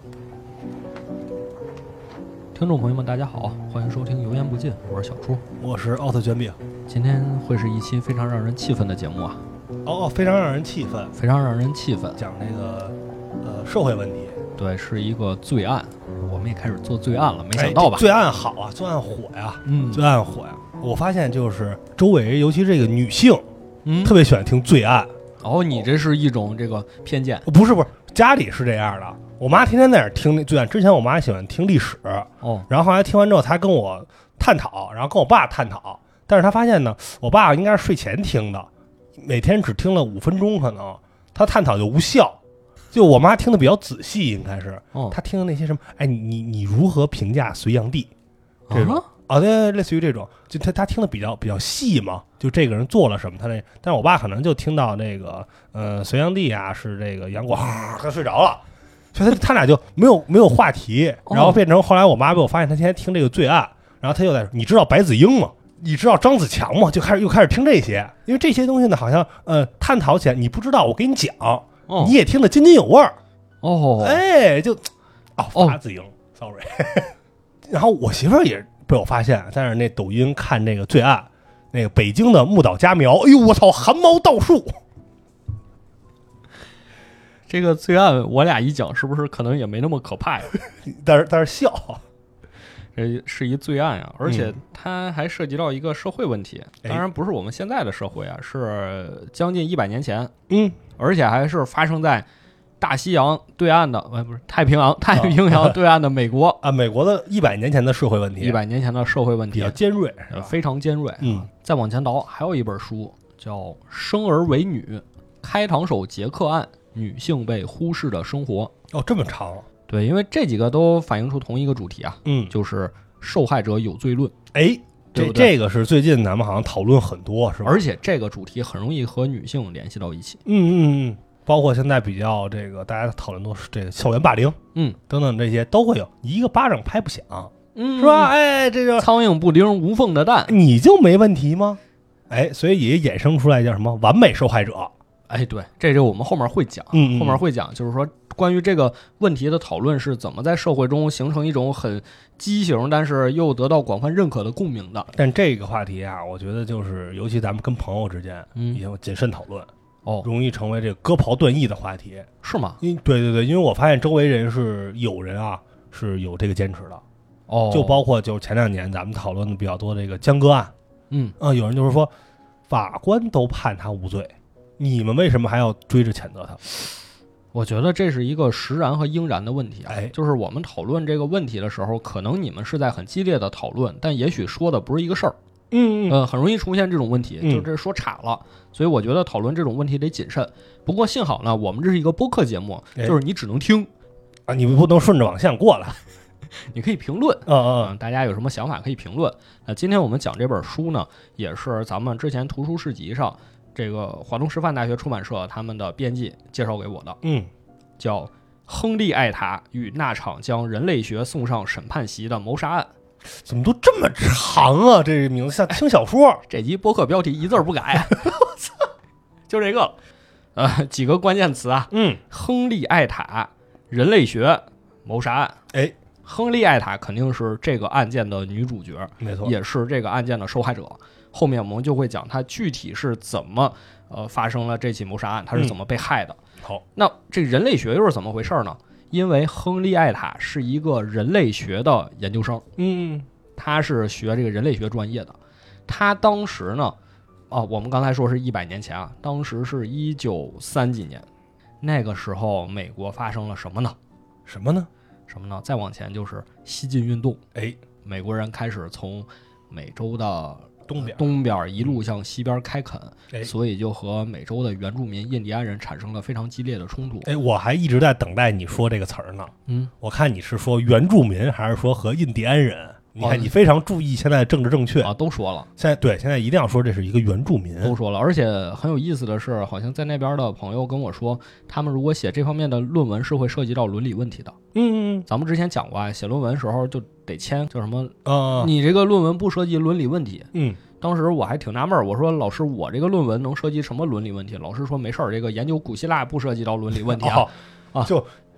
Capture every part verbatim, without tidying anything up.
听众朋友们，大家好，欢迎收听《油盐不进》，我是小初， 我是奥特卷饼。 今天会是一期非常让人气愤的节目啊！ 哦哦，非常让人气愤， 非常让人气愤， 讲这个呃社会问题。 对，是一个罪案，我们也开始做罪案了，没想到吧？ 哎、罪案好啊，罪案火呀， 嗯， 罪案火呀。我发现就是周围，尤其这个女性， 嗯， 特别喜欢听罪案。 哦，你这是一种这个偏见？ 不是不是，家里是这样的。我妈天天在那儿听那罪案，之前我妈喜欢听历史， 哦， 然后后来听完之后，她跟我探讨，然后跟我爸探讨，但是她发现呢，我爸应该是睡前听的，每天只听了五分钟，可能他探讨就无效。就我妈听的比较仔细，应该是， 哦， 她听的那些什么，哎，你你你如何评价隋炀帝这种？ 啊啊、哦，对，类似于这种，就他他听的比较比较细嘛，就这个人做了什么，他那，但是我爸可能就听到那个，呃，隋炀帝啊是这个杨过，他睡着了，所以他他俩就没有没有话题，然后变成后来我妈被我发现他天天听这个罪案，然后他又在说，你知道白子英吗？你知道张子强吗？就开始又开始听这些，因为这些东西呢，好像呃探讨起来你不知道，我给你讲， 哦、 你也听得津津有味儿， 哦， 哎，就哦哦法子英 ，sorry， 然后我媳妇儿也。被我发现，在那那抖音看那个罪案，那个北京的木岛佳苗，哎呦我操，汗毛倒竖。 这个罪案我俩一讲，是不是可能也没那么可怕呀？ 但是但是笑， 这是一罪案呀，而且它还涉及到一个社会问题。 嗯、 当然不是我们现在的社会啊，是将近一百年前， 嗯， 而且还是发生在大西洋对岸的，呃，不是太平洋，太平洋对岸的美国啊，美国的一百年前的社会问题， 一百年前的社会问题比较尖锐， 呃，非常尖锐。 嗯， 再往前倒，还有一本书叫《生而为女：开膛手杰克案：女性被忽视的生活》。 哦，这么长？ 对，因为这几个都反映出同一个主题啊， 嗯， 就是受害者有罪论。 哎，这这个是最近咱们好像讨论很多，是吧？ 而且这个主题很容易和女性联系到一起。 嗯嗯嗯。包括现在比较这个大家讨论都是这个校园霸凌， 嗯， 等等这些都会有，一个巴掌拍不响， 嗯， 是吧？哎，这个苍蝇不叮无缝的蛋， 你就没问题吗？哎，所以也衍生出来叫什么完美受害者？ 哎，对，这就我们后面会讲， 嗯， 后面会讲，就是说关于这个问题的讨论是怎么在社会中形成一种很畸形，但是又得到广泛认可的共鸣的。 但这个话题啊，我觉得就是尤其咱们跟朋友之间， 嗯， 也要谨慎讨论。 哦， 容易成为这个割袍断义的话题， 是吗？ 因对对对，因为我发现周围人是有人啊是有这个坚持的， 哦， 就包括就前两年咱们讨论的比较多这个江歌案， 嗯啊、呃，有人就是说法官都判他无罪，你们为什么还要追着谴责他？ 我觉得这是一个实然和应然的问题啊， 哎， 就是我们讨论这个问题的时候，可能你们是在很激烈的讨论，但也许说的不是一个事儿。 嗯呃，很容易出现这种问题， 嗯、 就这说岔了，所以我觉得讨论这种问题得谨慎。不过幸好呢，我们这是一个播客节目， 哎、 就是你只能听啊，你们不能顺着网线过来， 你可以评论， 嗯嗯、 呃，大家有什么想法可以评论。那今天我们讲这本书呢，也是咱们之前图书市集上这个华东师范大学出版社他们的编辑介绍给我的， 嗯， 叫《亨利·艾塔与那场将人类学送上审判席的谋杀案》。 怎么都这么长啊？这名字像轻小说。 这集播客标题一字不改，我操，就这个，呃，几个关键词啊， 嗯， 亨利·艾塔、人类学、谋杀案。 哎， 亨利·艾塔肯定是这个案件的女主角， 没错， 也是这个案件的受害者。后面我们就会讲她具体是怎么呃发生了这起谋杀案，她是怎么被害的。 嗯、好， 那这人类学又是怎么回事呢？因为亨利·艾塔是一个人类学的研究生， 嗯， 他是学这个人类学专业的。他当时呢，哦，我们刚才说是一百年前啊，当时是一九三几年，那个时候美国发生了什么呢？ 什么呢？ 什么呢？再往前就是西进运动， 哎， 美国人开始从美洲的东边、 呃、东边一路向西边开垦、 嗯， 所以就和美洲的原住民印第安人产生了非常激烈的冲突。 哎，我还一直在等待你说这个词儿呢。 嗯， 我看你是说原住民还是说和印第安人？你看，你非常注意现在的政治正确啊，都说了。 现在对，现在一定要说这是一个原住民， 都说了。而且很有意思的是，好像在那边的朋友跟我说，他们如果写这方面的论文是会涉及到伦理问题的。 嗯嗯， 咱们之前讲过啊，写论文时候就得签叫什么啊， 你这个论文不涉及伦理问题。 嗯， 当时我还挺纳闷，我说老师，我这个论文能涉及什么伦理问题？老师说没事儿，这个研究古希腊不涉及到伦理问题啊。 哦、啊，就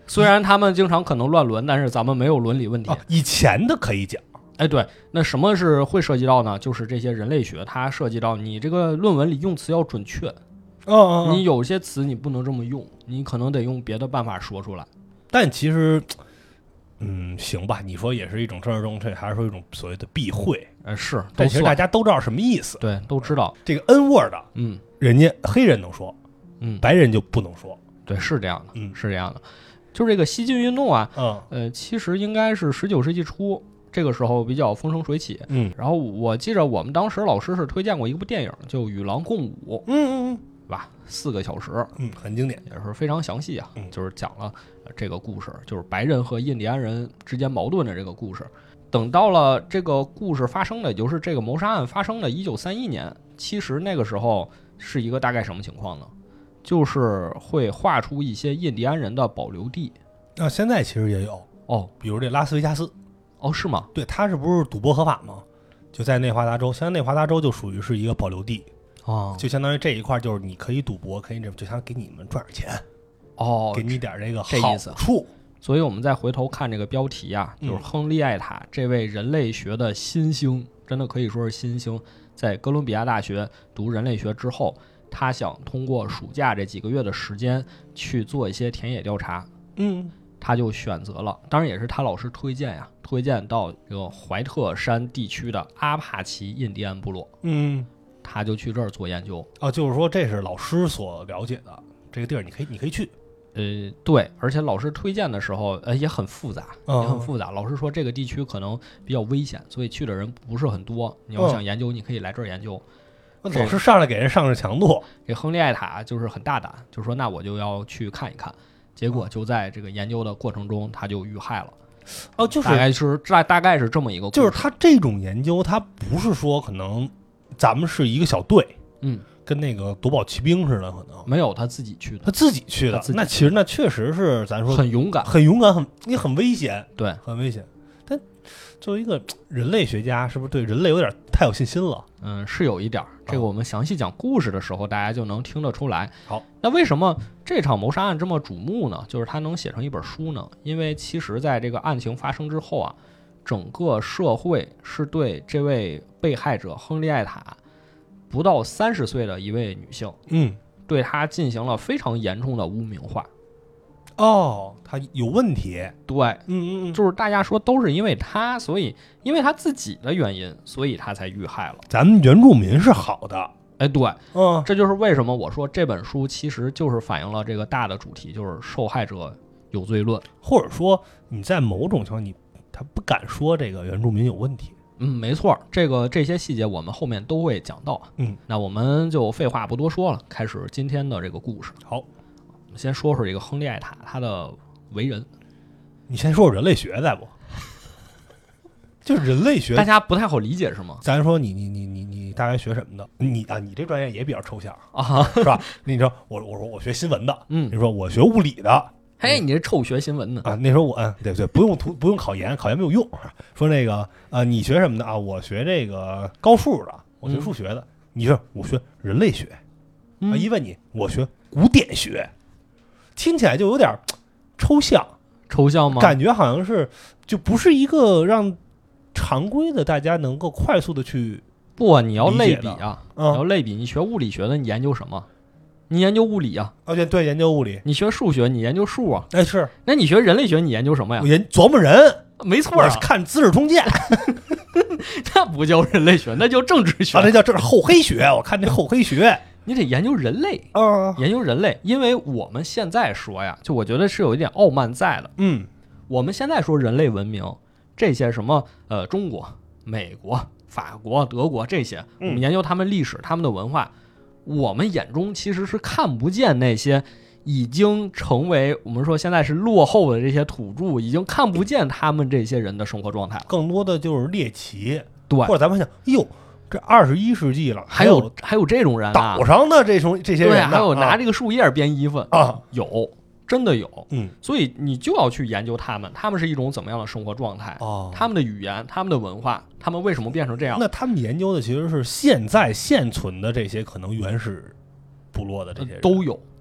虽然他们经常可能乱伦，但是咱们没有伦理问题。 啊、以前的可以讲。 哎，对，那什么是会涉及到呢？就是这些人类学，它涉及到你这个论文里用词要准确。 哦哦， 你有些词你不能这么用，你可能得用别的办法说出来。 但其实，嗯，行吧，你说也是一种政治正确，还是说一种所谓的避讳？ 呃，是， 但其实大家都知道什么意思。 对，都知道这个 N word， 嗯， 人家黑人能说， 嗯， 白人就不能说。 对，是这样的， 嗯， 是这样的。就是这个西进运动啊， 嗯， 呃，其实应该是十九世纪初。这个时候比较风生水起， 嗯， 然后我记着我们当时老师是推荐过一部电影，就《与狼共舞》， 嗯嗯嗯， 对吧？四个小时， 嗯，很经典， 也是非常详细啊， 嗯、 就是讲了这个故事，就是白人和印第安人之间矛盾的这个故事。等到了这个故事发生的，也就是这个谋杀案发生的一九三一年，其实那个时候是一个大概什么情况呢？就是会划出一些印第安人的保留地。 啊，现在其实也有哦， 比如这拉斯维加斯。 哦，是吗？ 对，他是不是赌博合法吗？就在内华达州，现在内华达州就属于是一个保留地， 哦， 就相当于这一块就是你可以赌博，可以这，就想给你们赚点钱， 哦， 给你点这个这意思好处。 所以我们再回头看这个标题啊，就是亨利·艾塔这位人类学的新星，真的可以说是新星。在哥伦比亚大学读人类学之后，他想通过暑假这几个月的时间去做一些田野调查， 嗯。 他就选择了，当然也是他老师推荐呀，推荐到这个怀特山地区的阿帕奇印第安部落， 嗯， 他就去这儿做研究。 哦，就是说这是老师所了解的这个地儿，你可以你可以去。 呃，对，而且老师推荐的时候，呃，也很复杂， 嗯、 也很复杂。老师说这个地区可能比较危险，所以去的人不是很多。你要想研究，你可以来这儿研究。 那、嗯、老师上来给人上着强度， 这亨利·艾塔就是很大胆，就是说那我就要去看一看。结果就在这个研究的过程中，他就遇害了。 哦，就是大概是大大概是这么一个故事， 就是他这种研究，他不是说可能咱们是一个小队， 嗯， 跟那个夺宝奇兵似的，可能没有他自己去的， 他自己去的。那其实那确实是咱说很勇敢， 很勇敢，很你很危险， 对， 很危险。但作为一个人类学家，是不是对人类有点太有信心了？ 嗯，是有一点。这个我们详细讲故事的时候，大家就能听得出来。 好， 那为什么这场谋杀案这么瞩目呢？就是它能写成一本书呢？因为其实在这个案情发生之后啊，整个社会是对这位被害者亨利·艾塔不到三十岁的一位女性， 嗯， 对她进行了非常严重的污名化。 哦，他有问题， 对， 嗯嗯嗯， 就是大家说都是因为他，所以因为他自己的原因，所以他才遇害了。 咱们原住民是好的， 哎，对， 嗯， 这就是为什么我说这本书其实就是反映了这个大的主题，就是受害者有罪论， 或者说你在某种情况你他不敢说这个原住民有问题。 嗯，没错，这个这些细节我们后面都会讲到。 嗯， 那我们就废话不多说了，开始今天的这个故事。 好。 先说说这个亨利·艾塔他的为人， 你先说说人类学再不？就是人类学， 大家不太好理解是吗？ 咱说你你你你你大概学什么的？你啊，你这专业也比较抽象啊， 是吧？你说我我说我学新闻的， 嗯， 你说我学物理的， 嘿，你这臭学新闻的啊？那时候我嗯，对对，不用图不用考研，考研没有用。说那个啊，你学什么的啊？我学这个高数的，我学数学的。嗯、你说我学人类学， 嗯、 啊，一问你我学古典学。听起来就有点抽象， 抽象吗？ 感觉好像是就不是一个让常规的大家能够快速的去不，你要类比啊， 嗯、 你要类比。你学物理学的，你研究什么？你研究物理啊？ 而且、哦、对，研究物理。 你学数学，你研究数啊？ 哎，是。 那你学人类学，你研究什么呀？ 我研琢磨人， 没错啊， 我看《资治通鉴》， 那不叫人类学，那叫政治学， 啊、那叫这厚黑学。我看这厚黑学。 你得研究人类， 嗯， 研究人类，因为我们现在说呀，就我觉得是有一点傲慢在的。 嗯， 我们现在说人类文明，这些什么呃，中国、美国、法国、德国这些，我们研究他们历史、他们的文化，我们眼中其实是看不见那些已经成为我们说现在是落后的这些土著，已经看不见他们这些人的生活状态了。 更多的就是猎奇， 对， 或者咱们想，哟。这二十一世纪了， 还有还有这种人啊， 岛上的这种这些人、啊， 对，还有拿这个树叶编衣服啊， 有，真的有， 嗯， 所以你就要去研究他们，他们是一种怎么样的生活状态， 哦， 他们的语言，他们的文化，他们为什么变成这样？ 那他们研究的其实是现在现存的这些可能原始部落的这些人、 呃、都有，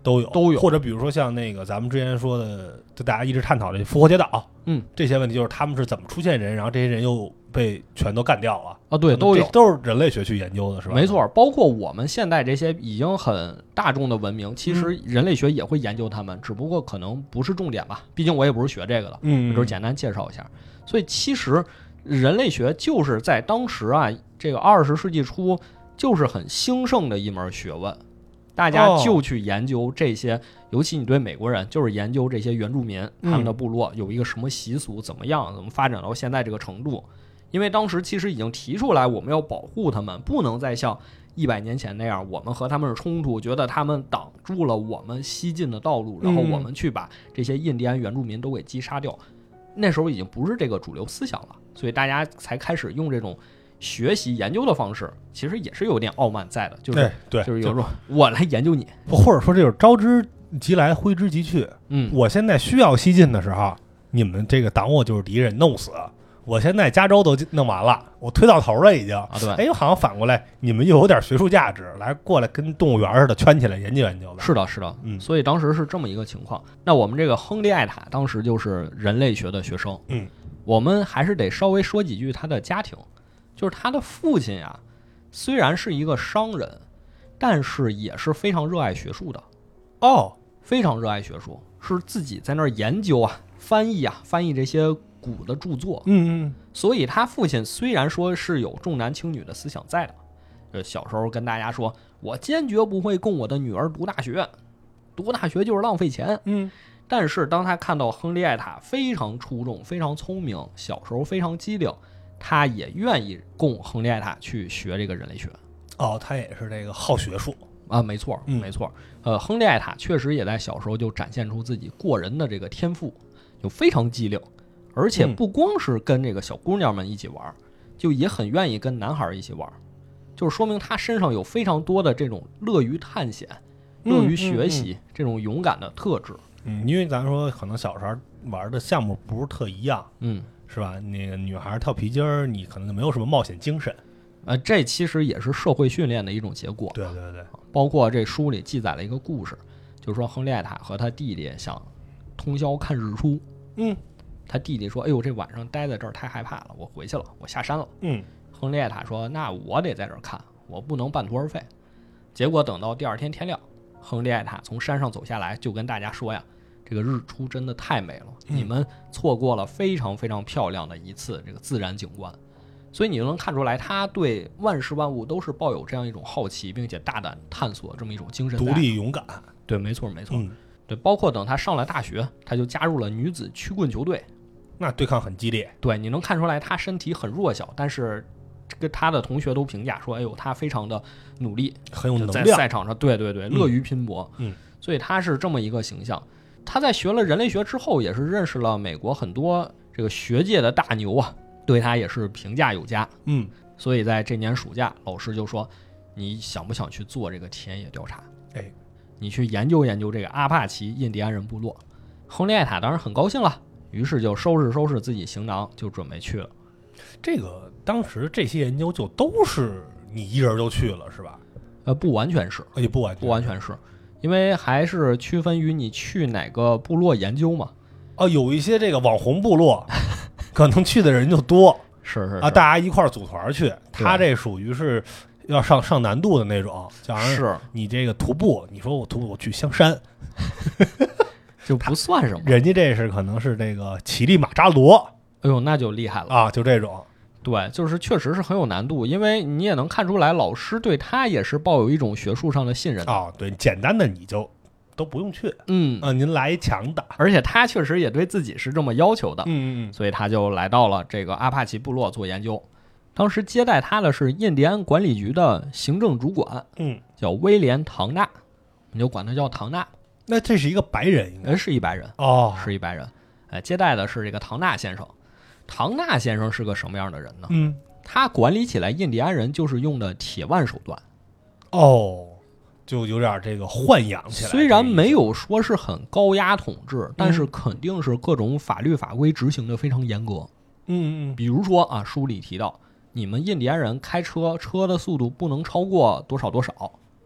都有都有， 或者比如说像那个咱们之前说的，就大家一直探讨的复活节岛， 嗯， 这些问题就是他们是怎么出现人，然后这些人又被全都干掉了啊，对，都有， 都是人类学去研究的，是吧？ 没错，包括我们现在这些已经很大众的文明，其实人类学也会研究他们，嗯、只不过可能不是重点吧，毕竟我也不是学这个的， 嗯， 就是简单介绍一下。所以其实人类学就是在当时啊，这个二十世纪初就是很兴盛的一门学问，大家就去研究这些，哦、尤其你对美国人就是研究这些原住民他们的部落有一个什么习俗，怎么样，怎么发展到现在这个程度。因为当时其实已经提出来，我们要保护他们，不能再像一百年前那样，我们和他们是冲突，觉得他们挡住了我们西进的道路，然后我们去把这些印第安原住民都给击杀掉。那时候已经不是这个主流思想了，所以大家才开始用这种学习研究的方式，其实也是有点傲慢在的，就是对， 就是有种我来研究你， 或者说这就是招之即来，挥之即去。 嗯， 我现在需要西进的时候，你们这个挡我就是敌人，弄死。我现在加州都弄完了，我推到头了已经。 啊，对， 哎，好像反过来，你们又有点学术价值，来过来跟动物园似的圈起来研究研究的。 是的，是的，嗯，所以当时是这么一个情况。那我们这个亨利·艾塔当时就是人类学的学生， 嗯， 我们还是得稍微说几句他的家庭，就是他的父亲呀，虽然是一个商人，但是也是非常热爱学术的。 哦， 非常热爱学术，是自己在那儿研究啊、翻译啊、翻译这些古的著作。 嗯嗯， 所以他父亲虽然说是有重男轻女的思想在的，就小时候跟大家说，我坚决不会供我的女儿读大学，读大学就是浪费钱。 嗯， 但是当他看到亨利·艾塔非常出众、非常聪明，小时候非常机灵，他也愿意供亨利·艾塔去学这个人类学。 哦，他也是这个好学术啊，没错，没错。呃，亨利·艾塔确实也在小时候就展现出自己过人的这个天赋，就非常机灵。而且不光是跟这个小姑娘们一起玩，就也很愿意跟男孩一起玩，就是说明他身上有非常多的这种乐于探险、乐于学习这种勇敢的特质。 嗯，因为咱说可能小时候玩的项目不是特一样， 嗯， 是吧？那个女孩跳皮筋儿，你可能就没有什么冒险精神。 呃，这其实也是社会训练的一种结果。 对对对， 包括这书里记载了一个故事，就是说亨利·艾塔和他弟弟想通宵看日出。 嗯。 他弟弟说：“哎呦，这晚上待在这儿太害怕了，我回去了，我下山了。” 嗯， 亨利·艾塔说：“那我得在这儿看，我不能半途而废。”结果等到第二天天亮，亨利·艾塔从山上走下来，就跟大家说呀：“这个日出真的太美了， 嗯、 你们错过了非常非常漂亮的一次这个自然景观。”所以你就能看出来，他对万事万物都是抱有这样一种好奇，并且大胆探索这么一种精神。 独立勇敢。 对，没错，没错。 嗯， 对，包括等他上了大学，他就加入了女子曲棍球队。 那对抗很激烈， 对，你能看出来他身体很弱小，但是这个他的同学都评价说，哎呦，他非常的努力， 很有能量， 在赛场上，对对对，乐于拼搏， 嗯， 所以他是这么一个形象。他在学了人类学之后，也是认识了美国很多这个学界的大牛啊，对他也是评价有加， 嗯， 所以在这年暑假，老师就说，你想不想去做这个田野调查？ 哎， 你去研究研究这个阿帕奇印第安人部落。亨利·艾塔当然很高兴了。于是就收拾收拾自己行囊，就准备去了。 这个当时这些研究就都是你一人就去了，是吧？ 呃，不完全是， 也不完全不完全是，因为还是区分于你去哪个部落研究嘛。 哦，有一些这个网红部落，可能去的人就多， 是是啊，大家一块儿组团去。他这属于是要上上难度的那种，假如是你这个徒步，你说我徒步我去香山。 就不算什么， 人家这是可能是这个乞力马扎罗， 哎呦，那就厉害了啊！就这种， 对，就是确实是很有难度，因为你也能看出来，老师对他也是抱有一种学术上的信任啊。对，简单的你就都不用去， 嗯啊，您来强的， 而且他确实也对自己是这么要求的， 嗯嗯， 所以他就来到了这个阿帕奇部落做研究。当时接待他的是印第安管理局的行政主管， 嗯， 叫威廉·唐纳，你就管他叫唐纳。 那这是一个白人，应该是一白人哦， 是一白人。哎，接待的是这个唐纳先生。唐纳先生是个什么样的人呢？ 嗯， 他管理起来印第安人就是用的铁腕手段。 哦，就有点这个豢养起来。 虽然没有说是很高压统治，但是肯定是各种法律法规执行的非常严格。 嗯嗯， 比如说啊，书里提到，你们印第安人开车车的速度不能超过多少多少。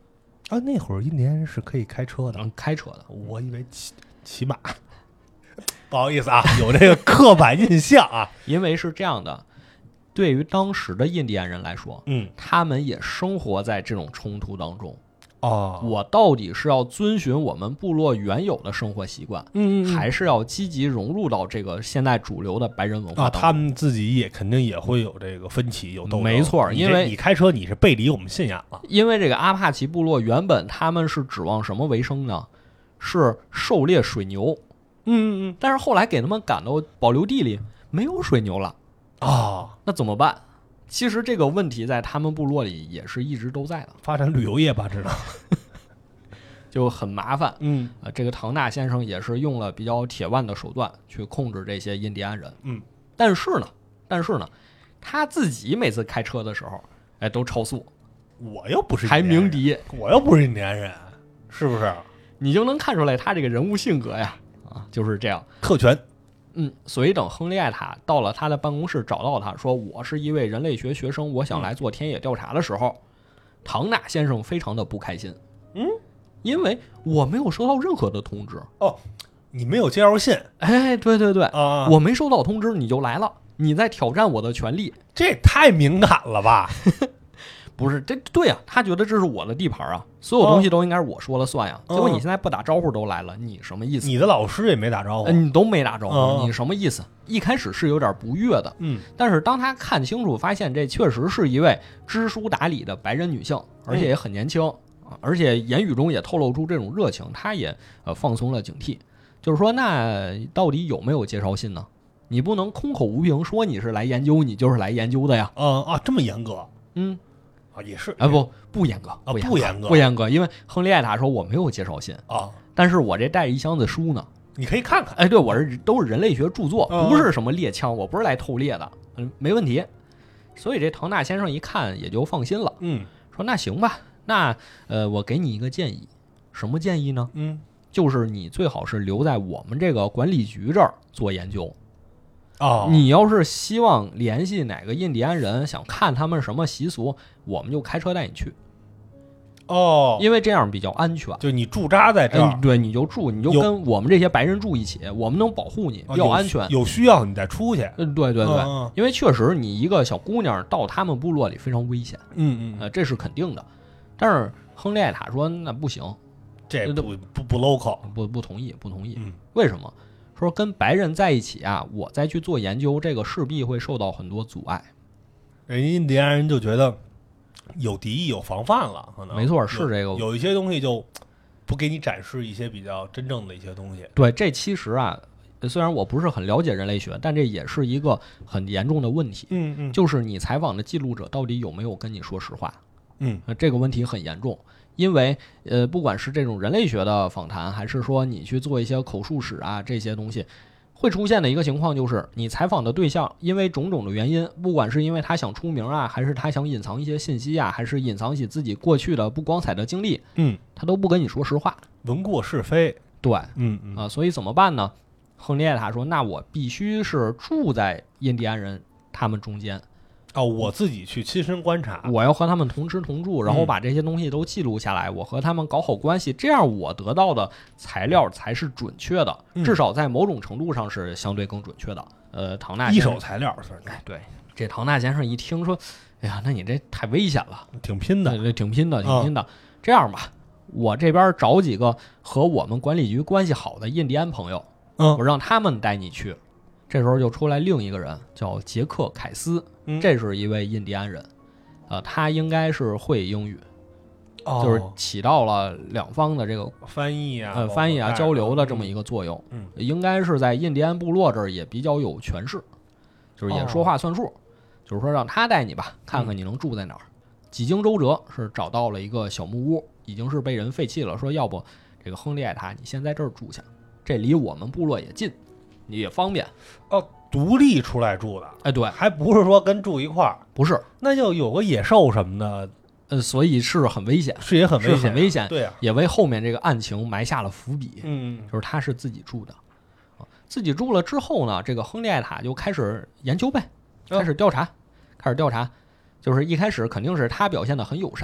啊，那会儿印第安人是可以开车的， 能开车的， 我以为骑骑马。不好意思啊，有这个刻板印象啊。 因为是这样的，对于当时的印第安人来说， 嗯， 他们也生活在这种冲突当中。 哦， 我到底是要遵循我们部落原有的生活习惯， 嗯嗯， 还是要积极融入到这个现在主流的白人文化啊？ 当中？ 他们自己也肯定也会有这个分歧，有斗争。 没错，因为你开车你是背离我们信仰了。 因为这个阿帕奇部落原本他们是指望什么为生呢？是狩猎水牛。 嗯嗯但是后来给他们赶到保留地里，没有水牛了啊、哦， 那怎么办？其实这个问题在他们部落里也是一直都在的， 发展旅游业吧，知道。 就很麻烦。 嗯， 呃，这个唐纳先生也是用了比较铁腕的手段去控制这些印第安人。 嗯， 但是呢，但是呢，他自己每次开车的时候，哎，都超速。 我又不是还鸣笛， 我又不是印第安人，是不是？ 你就能看出来他这个人物性格呀。啊，就是这样， 特权。 嗯，所以等亨利艾塔到了他的办公室，找到他说：“我是一位人类学学生，我想来做田野调查的时候，嗯、唐纳先生非常的不开心。 嗯， 因为我没有收到任何的通知。 哦，你没有介绍信？ 哎，对对对， 啊， 我没收到通知你就来了，你在挑战我的权利， 这也太敏感了吧？ 不是，这对啊，他觉得这是我的地盘啊，所有东西都应该是我说了算呀。哦、结果你现在不打招呼都来了，你什么意思？ 你的老师也没打招呼， 呃、你都没打招呼， 哦、 你什么意思？一开始是有点不悦的， 嗯， 但是当他看清楚，发现这确实是一位知书达理的白人女性，而且也很年轻，嗯、而且言语中也透露出这种热情，他也呃放松了警惕，就是说，那到底有没有介绍信呢？你不能空口无凭说你是来研究，你就是来研究的呀。 啊啊，这么严格？ 嗯。 啊，也是， 哎，不不严格， 啊， 不严格， 不严格，因为亨利艾塔说我没有介绍信啊， 但是我这带一箱子书呢， 你可以看看。 哎，对，我是都是人类学著作， 嗯、 不是什么猎枪，我不是来偷猎的，嗯，没问题。所以这唐纳先生一看也就放心了， 嗯， 说那行吧，那呃，我给你一个建议，什么建议呢？ 嗯， 就是你最好是留在我们这个管理局这儿做研究。 哦， 你要是希望联系哪个印第安人，想看他们什么习俗，我们就开车带你去。 哦， 因为这样比较安全。 就你驻扎在这儿， 嗯，对，你就住，你就跟我们这些白人住一起，我们能保护你，比较安全。 哦、有, 有需要你再出去。 嗯，对对对， 嗯、 因为确实你一个小姑娘到他们部落里非常危险。 嗯嗯， 呃，这是肯定的。但是亨利艾塔说那不行， 这不不不 local， 不不同意，不同意。 嗯， 为什么？说跟白人在一起啊，我再去做研究，这个势必会受到很多阻碍。 人家印第安人就觉得有敌意、有防范了，可能没错，是这个。 有一些东西就不给你展示一些比较真正的一些东西。 对，这其实啊，虽然我不是很了解人类学，但这也是一个很严重的问题。 嗯嗯， 就是你采访的记录者到底有没有跟你说实话？ 嗯， 这个问题很严重。因为呃，不管是这种人类学的访谈，还是说你去做一些口述史啊这些东西，会出现的一个情况就是，你采访的对象因为种种的原因，不管是因为他想出名啊，还是他想隐藏一些信息啊，还是隐藏起自己过去的不光彩的经历， 嗯， 他都不跟你说实话， 闻过是非。 对， 嗯嗯啊，所以怎么办呢？亨利艾塔说：“那我必须是住在印第安人他们中间。” 哦，我自己去亲身观察， 我要和他们同吃同住，然后把这些东西都记录下来，嗯、我和他们搞好关系，这样我得到的材料才是准确的， 嗯、 至少在某种程度上是相对更准确的。呃，唐纳一手材料算是。 哎，对，这唐纳先生一听说，哎呀，那你这太危险了， 挺拼的， 对，挺拼的，挺拼的。嗯、这样吧，我这边找几个和我们管理局关系好的印第安朋友， 嗯， 我让他们带你去。这时候就出来另一个人，叫杰克·凯斯， 嗯、 这是一位印第安人，呃，他应该是会英语， 哦、 就是起到了两方的这个翻译啊， 呃，翻译啊交流的这么一个作用。 嗯， 应该是在印第安部落这儿也比较有权势，就是也说话算数，哦、就是说让他带你吧，看看你能住在哪儿。嗯、几经周折是找到了一个小木屋，已经是被人废弃了，说要不这个亨利艾塔你先在这儿住下，这离我们部落也近。你也方便哦，独立出来住的， 哎，对， 还不是说跟住一块儿， 不是， 那就有个野兽什么的， 呃，所以是很危险， 是也很危险， 很危险， 对啊， 也为后面这个案情埋下了伏笔。 嗯， 就是他是自己住的，啊，自己住了之后呢，这个亨利艾塔就开始研究呗，开始调查，哦、开始调查，就是一开始肯定是他表现的很友善，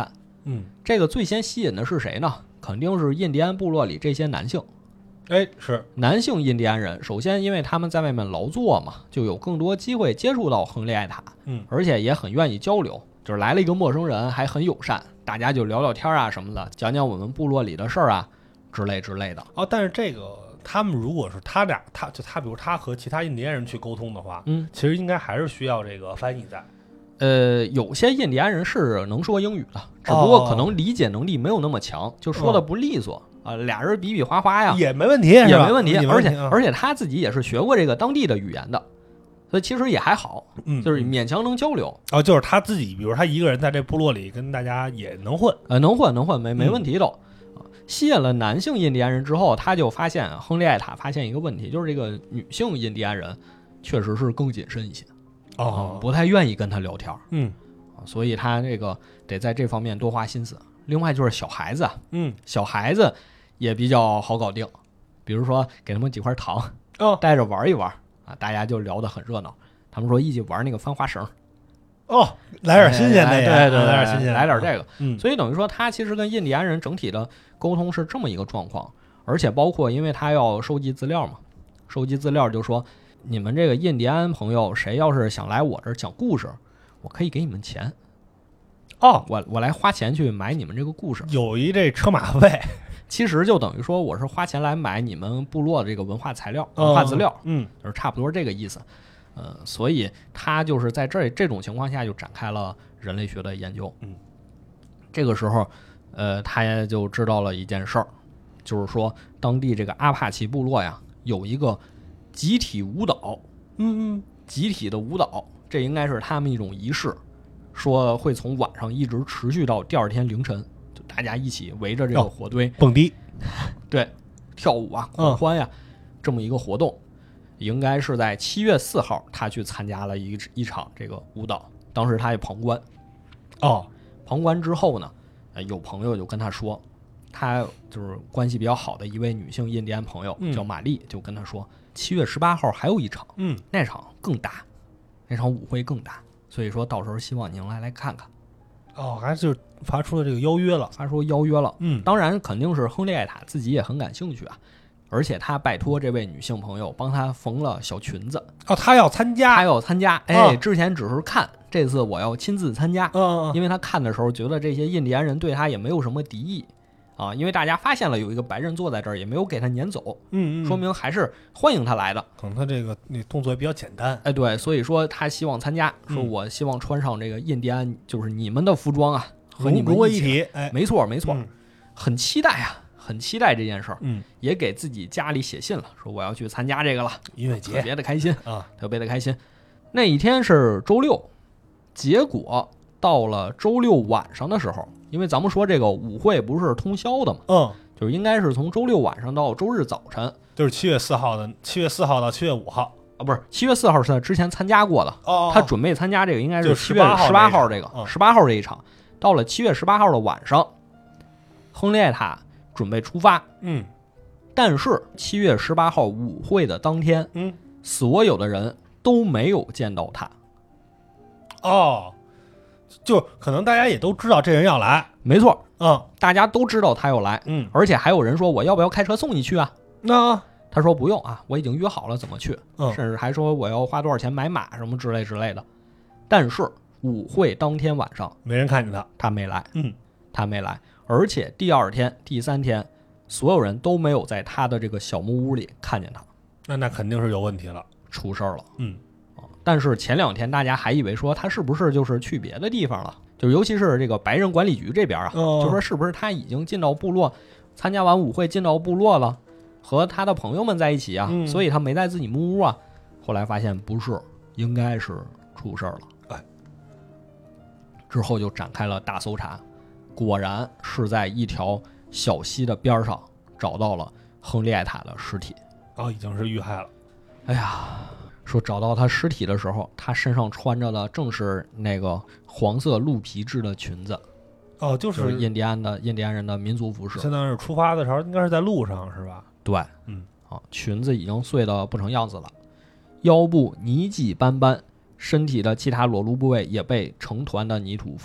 嗯， 这个最先吸引的是谁呢？肯定是印第安部落里这些男性。 哎，是男性印第安人，首先因为他们在外面劳作嘛，就有更多机会接触到亨利艾塔， 嗯， 而且也很愿意交流，就是来了一个陌生人还很友善，大家就聊聊天啊什么的，讲讲我们部落里的事儿啊之类之类的。 哦，但是这个他们如果是他俩，他就他，比如他和其他印第安人去沟通的话， 嗯， 其实应该还是需要这个翻译在。 呃，有些印第安人是能说英语的，只不过可能理解能力没有那么强，就说的不利索啊、呃，俩人比比划划呀， 也没问题， 也没问题，而且、 啊、 而且他自己也是学过这个当地的语言的，所以其实也还好， 嗯， 就是勉强能交流。 哦，就是他自己，比如他一个人在这部落里跟大家也能混， 呃，能混能混，没没问题都。嗯、吸引了男性印第安人之后，他就发现亨利艾塔发现一个问题，就是这个女性印第安人确实是更谨慎一些， 哦、 嗯，不太愿意跟他聊天， 嗯。 所以他这个得在这方面多花心思。另外就是小孩子， 嗯， 小孩子也比较好搞定，比如说给他们几块糖， 哦， 带着玩一玩啊，大家就聊得很热闹。他们说一起玩那个翻花绳， 哦，来点新鲜的， 哎、对对对， 来点新鲜的， 来点这个。 嗯， 所以等于说他其实跟印第安人整体的沟通是这么一个状况，而且包括因为他要收集资料嘛，收集资料就说你们这个印第安朋友谁要是想来我这儿讲故事。我可以给你们钱， 哦， 我我来花钱去买你们这个故事， 有一这车马费， 其实就等于说我是花钱来买你们部落的这个文化材料、文化资料， 嗯， 就是差不多这个意思，呃，所以他就是在这这种情况下就展开了人类学的研究， 嗯， 这个时候，呃，他也就知道了一件事儿，就是说当地这个阿帕奇部落呀有一个集体舞蹈， 嗯嗯， 集体的舞蹈。这应该是他们一种仪式，说会从晚上一直持续到第二天凌晨，就大家一起围着这个火堆、 哦、蹦迪， 对，跳舞啊、狂欢呀、啊嗯，这么一个活动，应该是在七月四号，他去参加了一一场这个舞蹈，当时他也旁观。 哦， 旁观之后呢，有朋友就跟他说，他就是关系比较好的一位女性印第安朋友、嗯、叫玛丽，就跟他说，七月十八号还有一场， 嗯， 那场更大。那场舞会更大，所以说到时候希望您来来看看。 哦，还是发出了这个邀约了， 发出邀约了。 嗯， 当然肯定是亨利艾塔自己也很感兴趣啊，而且他拜托这位女性朋友帮他缝了小裙子。 哦，他要参加， 他要参加。哎，哦、之前只是看，这次我要亲自参加。 嗯， 因为他看的时候觉得这些印第安人对他也没有什么敌意。啊，因为大家发现了有一个白人坐在这儿，也没有给他撵走， 嗯嗯， 说明还是欢迎他来的。 可能他这个那动作也比较简单， 哎，对，所以说他希望参加，说我希望穿上这个印第安，就是你们的服装啊，和你们融为一体。哎， 没错没错、 嗯， 很期待啊，很期待这件事儿。 嗯， 也给自己家里写信了，说我要去参加这个了， 音乐节， 特别的开心啊， 特别的开心。那一天是周六，结果到了周六晚上的时候，因为咱们说这个舞会不是通宵的嘛， 嗯。 就是应该是从周六晚上到周日早晨， 就是七月四号的，七月四号到七月五号啊，不是七月四号是他之前参加过的， 哦， 他准备参加这个应该是七月十八号这个， 嗯、 十八号这一场，到了七月十八号的晚上，亨利艾塔准备出发， 嗯， 但是七月十八号舞会的当天， 嗯， 所有的人都没有见到他， 哦。就可能大家也都知道这人要来， 没错， 嗯， 大家都知道他要来， 嗯， 而且还有人说我要不要开车送你去啊？ 那他说不用啊，我已经约好了怎么去， 嗯， 甚至还说我要花多少钱买马什么之类之类的。但是舞会当天晚上没人看见他， 他没来， 嗯， 他没来，而且第二天、第三天，所有人都没有在他的这个小木屋里看见他， 那那肯定是有问题了， 出事儿了， 嗯。 但是前两天大家还以为说他是不是就是去别的地方了，就是尤其是这个白人管理局这边啊， 哦、 就说是不是他已经进到部落，参加完舞会进到部落了，和他的朋友们在一起啊， 嗯、 所以他没在自己木屋啊。后来发现不是，应该是出事儿了。 哎， 之后就展开了大搜查，果然是在一条小溪的边上找到了亨利艾塔的尸体。 哦，已经是遇害了。 哎呀。说找到他尸体的时候，他身上穿着的正是那个黄色鹿皮质的裙子， 哦，就是印第安的印第安人的民族服饰。 相当于是出发的时候应该是在路上是吧？ 对， 嗯， 啊，裙子已经碎得不成样子了，腰部泥迹斑斑，身体的其他裸露部位也被成团的泥土覆盖。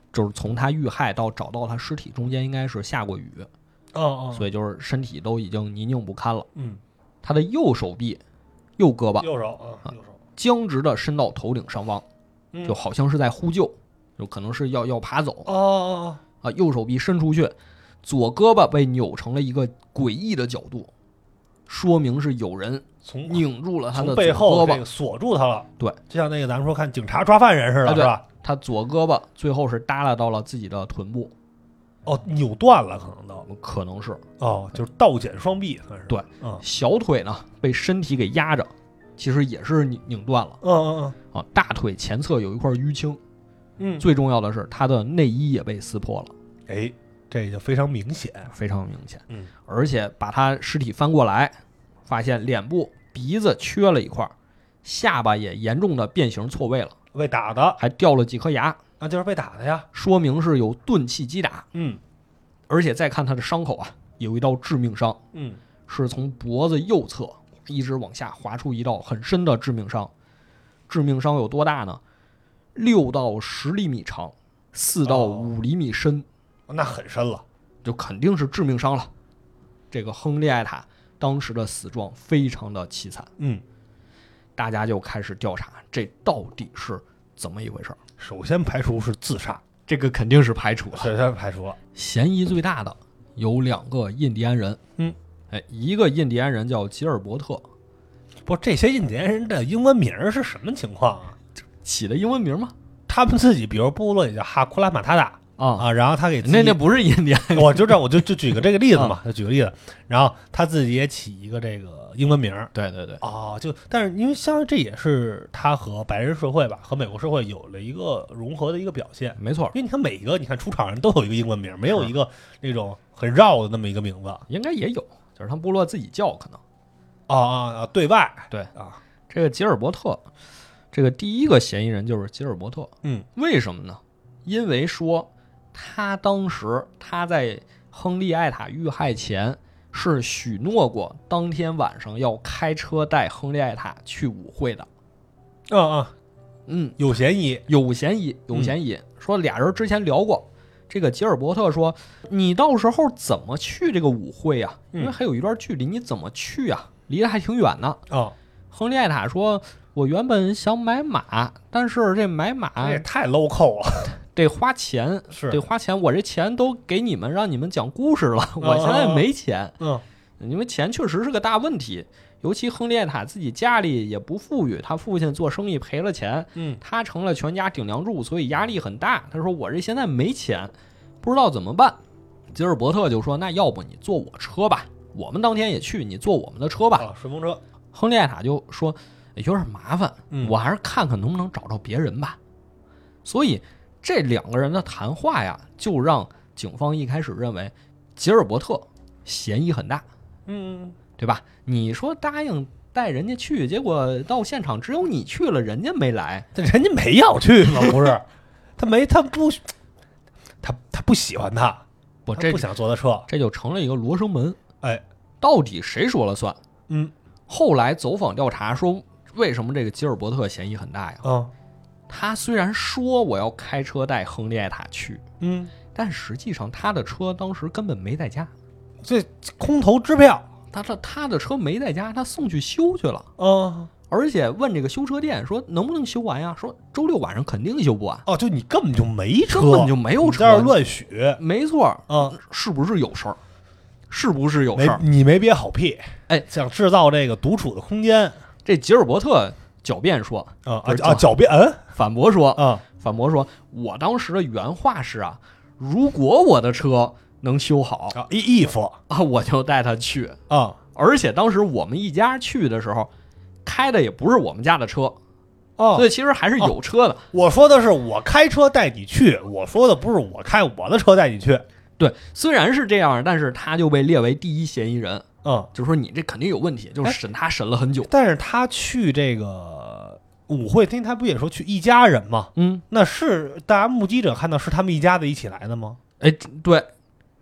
就是从他遇害到找到他尸体中间应该是下过雨， 哦哦， 所以就是身体都已经泥泞不堪了。 嗯， 他的右手臂、右胳膊右手啊，右手僵直的伸到头顶上方， 嗯就好像是在呼救，就可能是要要爬走。 哦哦啊，右手臂伸出去，左胳膊被扭成了一个诡异的角度，说明是有人从拧住了他的左从背后胳膊， 这个锁住他了。 对， 就像那个咱们说看警察抓犯人似的， 啊对是吧？ 他左胳膊最后是耷拉到了自己的臀部， 哦，扭断了，可能都可能是哦，就是倒剪双臂，算是对。 嗯小腿呢被身体给压着，其实也是拧拧断了嗯嗯啊。大腿前侧有一块淤青， 嗯， 最重要的是他的内衣也被撕破了， 哎，这就非常明显。 非常明显。 嗯， 而且把他尸体翻过来，发现脸部、鼻子缺了一块，下巴也严重的变形错位了， 被打的， 还掉了几颗牙， 那就是被打的呀。 说明是有钝器击打。 嗯而且再看他的伤口啊，有一道致命伤， 嗯， 是从脖子右侧一直往下划出一道很深的致命伤。致命伤有多大呢？六到十厘米长，四到五厘米深， 那很深了。 就肯定是致命伤了。这个亨利艾塔当时的死状非常的凄惨， 嗯， 大家就开始调查这到底是怎么一回事。 首先排除是自杀， 这个肯定是排除了。 首先排除了。 嫌疑最大的有两个印第安人， 嗯， 哎，一个印第安人叫吉尔伯特， 不，这些印第安人的英文名是什么情况啊？ 起的英文名吗？ 他们自己，比如部落也叫哈库拉马塔达啊啊，然后他给自己那那不是印第安人， 我就这样，我就就举个这个例子嘛，就举个例子，然后他自己也起一个这个英文名儿。 对对对， 哦，就但是因为相当于这也是他和白人社会吧，和美国社会有了一个融合的一个表现。 没错， 因为你看每一个你看出场人都有一个英文名，没有一个那种很绕的那么一个名字。 应该也有，就是他部落自己叫可能。 啊啊啊！对外对啊， 这个吉尔伯特，这个第一个嫌疑人就是吉尔伯特。 嗯， 为什么呢？因为说他当时他在亨利艾塔遇害前是许诺过当天晚上要开车带亨利艾塔去舞会的。 啊啊， 嗯， 有嫌疑， 有嫌疑，有嫌疑。嗯、说俩人之前聊过，这个吉尔伯特说：“你到时候怎么去这个舞会啊？因为还有一段距离，你怎么去啊？离得还挺远呢。” 哦， 亨利艾塔说：“我原本想买马，但是这买马这也太 local 了。” 得花钱， 是得花钱。我这钱都给你们，让你们讲故事了，我现在没钱。 嗯， 因为钱确实是个大问题，尤其亨利艾塔自己家里也不富裕，他父亲做生意赔了钱， 嗯， 他成了全家顶梁柱，所以压力很大。他说：“我这现在没钱，不知道怎么办。”吉尔伯特就说：“那要不你坐我车吧，我们当天也去，你坐我们的车吧。” 啊，顺风车。 亨利艾塔就说：“有点麻烦， 嗯、 我还是看看能不能找着别人吧。”所以这两个人的谈话呀，就让警方一开始认为吉尔伯特嫌疑很大， 嗯， 对吧？你说答应带人家去，结果到现场只有你去了，人家没来， 这人家没要去吗？不是，他没，他不，他他不喜欢他， 不，这他不想坐他车， 这就成了一个罗生门。 哎， 到底谁说了算？ 嗯， 后来走访调查说，为什么这个吉尔伯特嫌疑很大呀？ 嗯。 他虽然说我要开车带亨利艾塔去， 嗯， 但实际上他的车当时根本没在家， 这空头支票， 他的他的车没在家，他送去修去了。 嗯， 而且问这个修车店说能不能修完呀？说周六晚上肯定修不完。 哦，就你根本就没车， 根本就没有车， 在这乱许。 没错， 嗯， 是不是有事儿？是不是有事儿？ 你没憋好屁， 哎， 想制造这个独处的空间。 这吉尔伯特狡辩说， 啊啊啊！狡辩，嗯， 反驳说， 啊， 反驳说，我当时的原话是啊，如果我的车能修好啊，衣服啊，我就带他去啊。 而且当时我们一家去的时候，开的也不是我们家的车， 哦， 所以其实还是有车的。 我说的是我开车带你去，我说的不是我开我的车带你去。 对，虽然是这样，但是他就被列为第一嫌疑人。 嗯， 就说你这肯定有问题，就是审他审了很久。 但是他去这个舞会，听他不也说去一家人吗？ 嗯， 那是大家目击者看到是他们一家子一起来的吗？ 哎，对，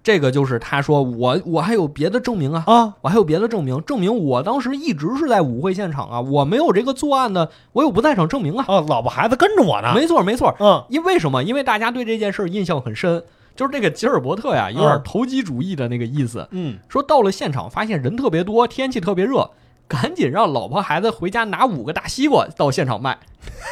这个就是他说我我还有别的证明啊啊， 我还有别的证明，证明我当时一直是在舞会现场啊，我没有这个作案的，我有不在场证明啊。 哦，老婆孩子跟着我呢。 没错没错， 嗯， 因为什么？因为大家对这件事印象很深，就是这个吉尔伯特呀，有点投机主义的那个意思。 嗯， 说到了现场发现人特别多，天气特别热，赶紧让老婆孩子回家拿五个大西瓜到现场卖。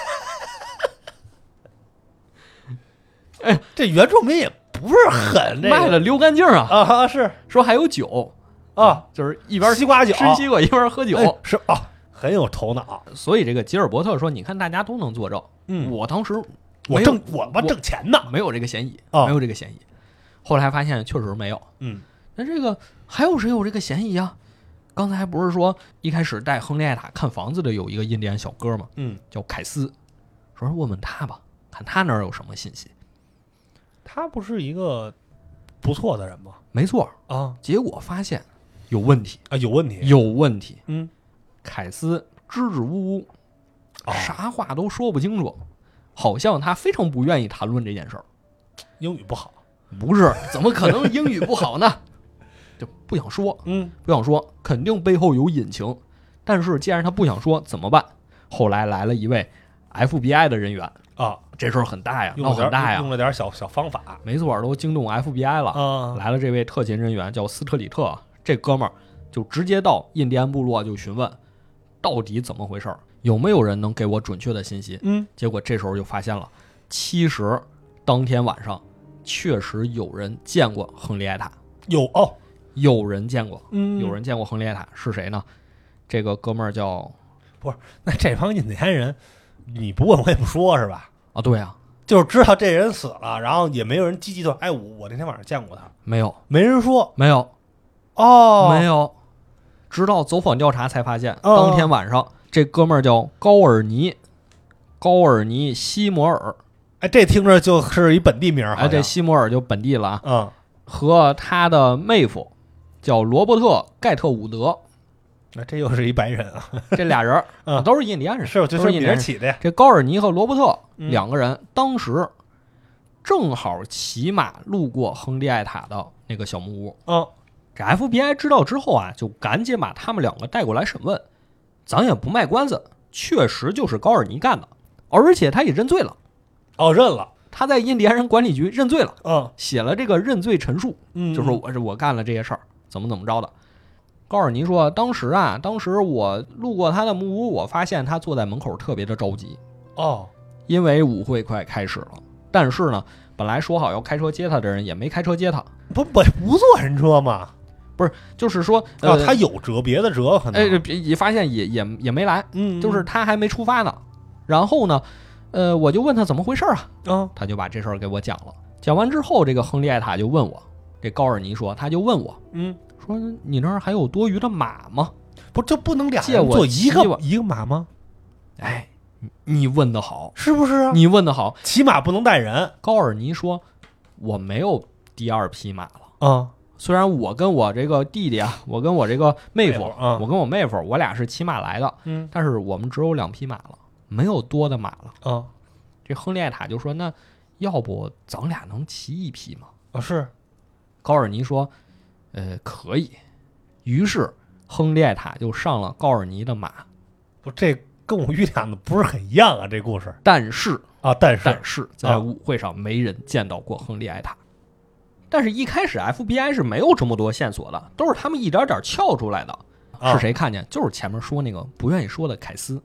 哎，这原住民也不是很、这个、 卖了溜干净啊！ 啊，是说还有酒啊， 就是一边西瓜酒吃西瓜一边喝酒， 哎、是啊，很有头脑。 所以这个吉尔伯特说：“你看大家都能作证， 嗯， 我当时我挣我妈挣钱呢， 没有这个嫌疑， 啊、 没有这个嫌疑。后来发现确实没有。 嗯， 那这个还有谁有这个嫌疑啊？刚才不是说一开始带亨利艾塔看房子的有一个印第安小哥吗？ 嗯， 叫凯斯，说问问他吧，看他那儿有什么信息。” 他不是一个不错的人吗？ 没错啊， 结果发现有问题啊，有问题， 有问题。 嗯， 凯斯支支吾吾， 哦、 啥话都说不清楚，好像他非常不愿意谈论这件事儿。 英语不好？ 不是，怎么可能英语不好呢？就不想说， 嗯， 不想说，肯定背后有隐情。但是既然他不想说，怎么办？后来来了一位 F B I 的人员。 啊， 这事儿很大呀， 闹很大呀， 用了点小小方法， 没错，都惊动 F B I 了。 啊， 来了这位特勤人员叫斯特里特，这哥们儿就直接到印第安部落就询问，到底怎么回事，有没有人能给我准确的信息？ 嗯， 结果这时候就发现了，其实当天晚上确实有人见过亨利艾塔， 有哦， 有人见过， 嗯， 有人见过亨利艾塔是谁呢？这个哥们儿叫， 不是，那这帮印第安人。你不问我也不说是吧？ 啊，对啊， 就是知道这人死了，然后也没有人积极的，哎，我我那天晚上见过他， 没有， 没人说， 没有， 哦， 没有，直到走访调查才发现， 哦、 当天晚上这哥们儿叫高尔尼，高尔尼西摩尔， 哎，这听着就是一本地名， 哎，这西摩尔就本地了啊， 嗯， 和他的妹夫叫罗伯特盖特伍德。 那这又是一白人啊！ 这俩人、嗯、都是印第安人， 是就是印第安人起的呀。 这高尔尼和罗伯特、 嗯、 两个人当时正好骑马路过亨利艾塔的那个小木屋。 嗯， 这 F B I 知道之后啊，就赶紧把他们两个带过来审问。咱也不卖关子，确实就是高尔尼干的，而且他也认罪了。 哦，认了。 他在印第安人管理局认罪了。 嗯， 写了这个认罪陈述。 嗯， 就说我是我干了这些事儿，怎么怎么着的。高尔尼说：“当时啊，当时我路过他的木屋，我发现他坐在门口特别的着急。 哦， 因为舞会快开始了，但是呢，本来说好要开车接他的人也没开车接他。 不不不坐人车吗？ 不是，就是说， 呃、 哦， 他有辙，别的辙可能。 哎，也发现也也也没来， 嗯， 就是他还没出发呢。然后呢，呃，我就问他怎么回事啊？ 嗯， 他就把这事儿给我讲了。讲完之后，这个亨利艾塔就问我，这高尔尼说，他就问我， 嗯。” 说你那儿还有多余的马吗？ 不，这不能俩人坐一个一个马吗？ 哎，你问的好， 是不是啊？ 你问的好， 骑马不能带人。 高尔尼说：“我没有第二匹马了。” 啊、嗯， 虽然我跟我这个弟弟啊，我跟我这个妹夫， 嗯、 我跟我妹夫，我俩是骑马来的， 嗯， 但是我们只有两匹马了，没有多的马了。 啊、嗯， 这亨利艾塔就说：“那要不咱俩能骑一匹吗？” 啊，是。 高尔尼说。呃，可以。于是亨利艾塔就上了高尔尼的马。 不，这跟我预想的不是很一样啊，这故事。 但是啊，但是但是在舞会上没人见到过亨利艾塔。啊、但是一开始 F B I 是没有这么多线索的，都是他们一点点撬出来的。啊、是谁看见？就是前面说那个不愿意说的凯斯。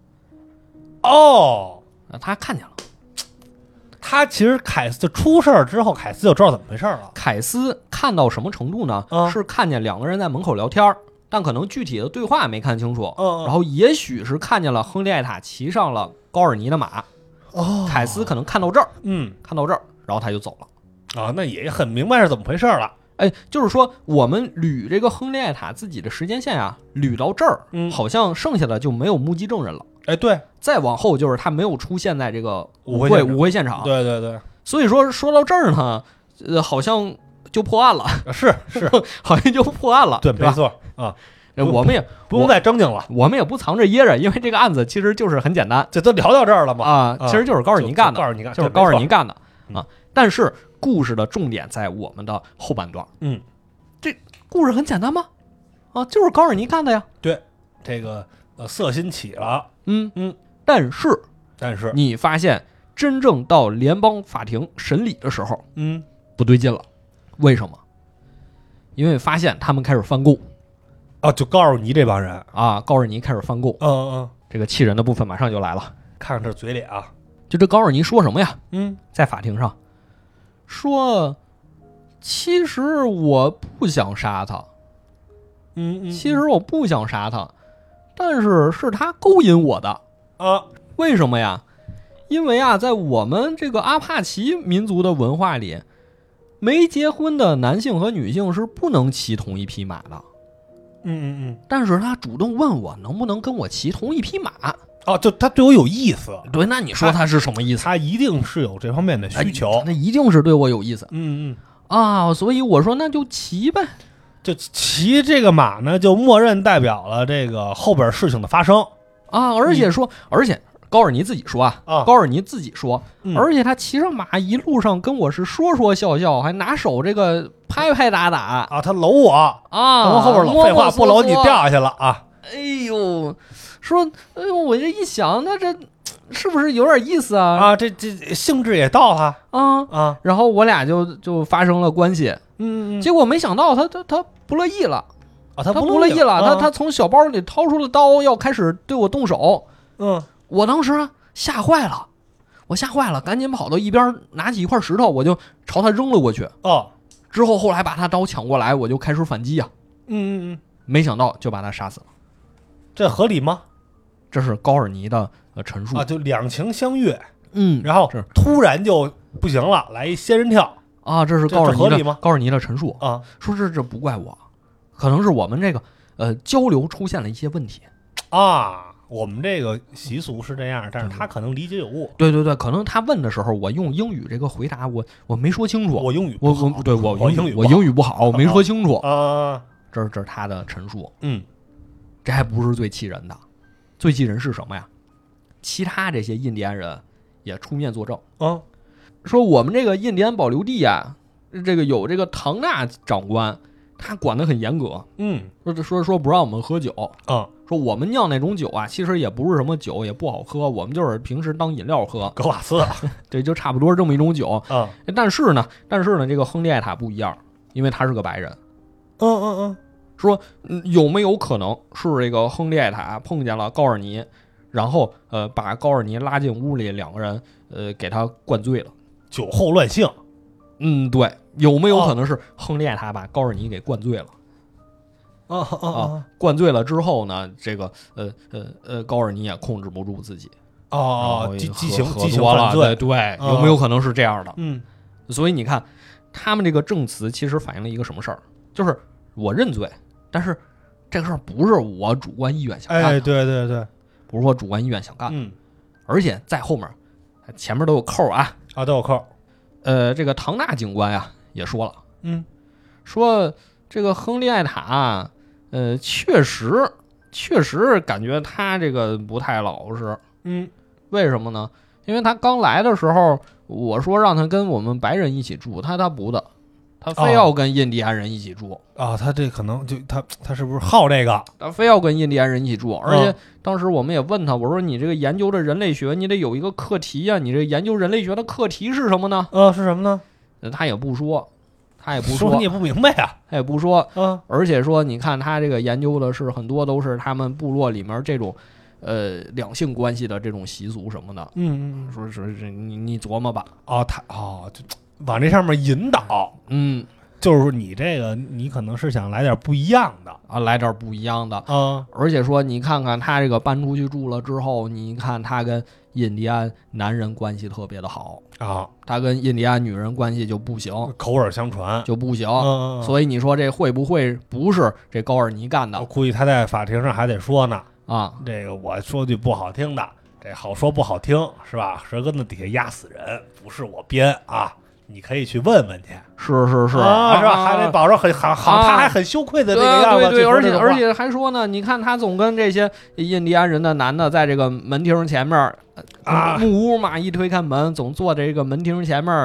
哦， 他看见了。 他其实凯斯就出事儿之后，凯斯就知道怎么回事了。 凯斯看到什么程度呢？ 嗯、 是看见两个人在门口聊天，但可能具体的对话没看清楚。 嗯、 然后也许是看见了亨利艾塔骑上了高尔尼的马。 哦， 凯斯可能看到这儿， 嗯， 看到这儿，然后他就走了。 啊，那也很明白是怎么回事了。 哎，就是说我们捋这个亨利艾塔自己的时间线啊，捋到这儿， 嗯， 好像剩下的就没有目击证人了。 哎，对， 再往后就是他没有出现在这个舞会会舞会现场。 对对对。 所以说说到这儿呢，呃，好像就破案了。 是是， 好像就破案了。 对，没错啊。 我们也不用再正经了， 我们也不藏着掖着，因为这个案子其实就是很简单。 这都聊到这儿了嘛？ 啊，其实就是高尔尼干的， 高尔尼干， 就是高尔尼干的啊。但是故事的重点在我们的后半段。 嗯， 这故事很简单吗？啊，就是高尔尼干的呀。 对，这个呃色心起了。 嗯嗯， 但是但是你发现真正到联邦法庭审理的时候， 嗯， 不对劲了。为什么？因为发现他们开始翻供。 啊，就高尔尼这帮人啊，高尔尼开始翻供。 嗯嗯， 这个气人的部分马上就来了。 看看这嘴脸啊， 就这高尔尼说什么呀？ 嗯， 在法庭上说，其实我不想杀他， 嗯嗯， 其实我不想杀他，但是是他勾引我的啊。 为什么呀？因为啊，在我们这个阿帕奇民族的文化里，没结婚的男性和女性是不能骑同一匹马的。 嗯嗯嗯， 但是他主动问我能不能跟我骑同一匹马。 哦，就他对我有意思。 对，那你说他是什么意思？ 他一定是有这方面的需求， 哎、那一定是对我有意思。 嗯嗯啊，所以我说那就骑呗。 就骑这个马呢，就默认代表了这个后边事情的发生啊，而且说，而且高尔尼自己说啊， 啊高尔尼自己说， 嗯、 而且他骑上马一路上跟我是说说笑笑，还拿手这个拍拍打打啊，他搂我啊， 从后边搂，废话不搂你掉下去了啊！ 哎呦，说，哎呦，我这一想，那这是不是有点意思啊？ 啊，这这兴致也到了啊啊！ 然后我俩就就发生了关系， 嗯嗯， 结果没想到他他他不乐意了啊，他不乐意了， 啊、 他他从小包里掏出了刀，要开始对我动手。 嗯， 我当时吓坏了，我吓坏了，赶紧跑到一边，拿起一块石头，我就朝他扔了过去。 哦， 之后后来把他刀抢过来，我就开始反击啊。 嗯嗯嗯， 没想到就把他杀死了。 这合理吗？ 这是高尔尼的呃陈述啊，就两情相悦， 嗯， 然后突然就不行了，来一仙人跳啊，这是高尔尼的合理吗？ 高尔尼的陈述啊， 说这这不怪我，可能是我们这个呃交流出现了一些问题啊。我们这个习俗是这样，但是他可能理解有误。 对对对，可能他问的时候，我用英语这个回答，我我没说清楚。 我英语我我对我我英语我英语不好，我没说清楚啊。 这是这是他的陈述。 嗯， 这还不是最气人的，最气人是什么呀？其他这些印第安人也出面作证啊， 说我们这个印第安保留地啊，这个有这个唐纳长官，他管得很严格。 嗯， 说说说不让我们喝酒啊。 说我们酿那种酒啊，其实也不是什么酒，也不好喝，我们就是平时当饮料喝， 格瓦斯， 对，就差不多这么一种酒啊。 但是呢，但是呢，这个亨利艾塔不一样，因为他是个白人。 嗯嗯嗯。 说、嗯、有没有可能是这个亨利艾塔碰见了高尔尼，然后呃把高尔尼拉进屋里，两个人呃给他灌醉了， 酒后乱性。 嗯，对，有没有可能是亨利艾塔把高尔尼给灌醉了？ 啊啊啊！ 灌醉了之后呢，这个呃呃呃，高尔尼也控制不住自己， 哦，激激情喝激情多了， 犯罪， 对对，有没有可能是这样的？ 嗯， 所以你看，他们这个证词其实反映了一个什么事儿？就是我认罪，但是这个事儿不是我主观意愿想干的， 哎，对对对， 不是我主观意愿想干的， 嗯， 而且在后面，前面都有扣啊， 啊都有扣， 呃，这个唐纳警官呀也说了， 嗯， 说这个亨利艾塔。呃，确实，确实感觉他这个不太老实。 嗯， 为什么呢？因为他刚来的时候，我说让他跟我们白人一起住，他他不的，他非要跟印第安人一起住。 啊、哦，他这可能就他他是不是好这个？ 他非要跟印第安人一起住，而且当时我们也问他，我说你这个研究的人类学，你得有一个课题呀、啊，你这研究人类学的课题是什么呢？ 呃，是什么呢？ 他也不说。他也不说，你也不明白啊， 他也不说， 嗯， 而且说，你看他这个研究的是很多都是他们部落里面这种，呃，两性关系的这种习俗什么的， 嗯嗯， 说是你你琢磨吧， 哦，他哦，就往这上面引导， 嗯， 就是你这个你可能是想来点不一样的啊，来点不一样的， 啊， 而且说你看看他这个搬出去住了之后，你看他跟印第安男人关系特别的好啊， 他跟印第安女人关系就不行， 口耳相传就不行。 嗯嗯、 所以你说这会不会不是这高尔尼干的？ 我估计他在法庭上还得说呢啊， 这个我说句不好听的，这好说不好听是吧？舌根子底下压死人，不是我编啊。你可以去问问去， 是是是， 啊，是吧？还得保证很好，好，他还很羞愧的这个样子， 对对，而且而且还说呢，你看他总跟这些印第安人的男的在这个门厅前面啊， 木屋嘛，一推开门，总坐这个门厅前面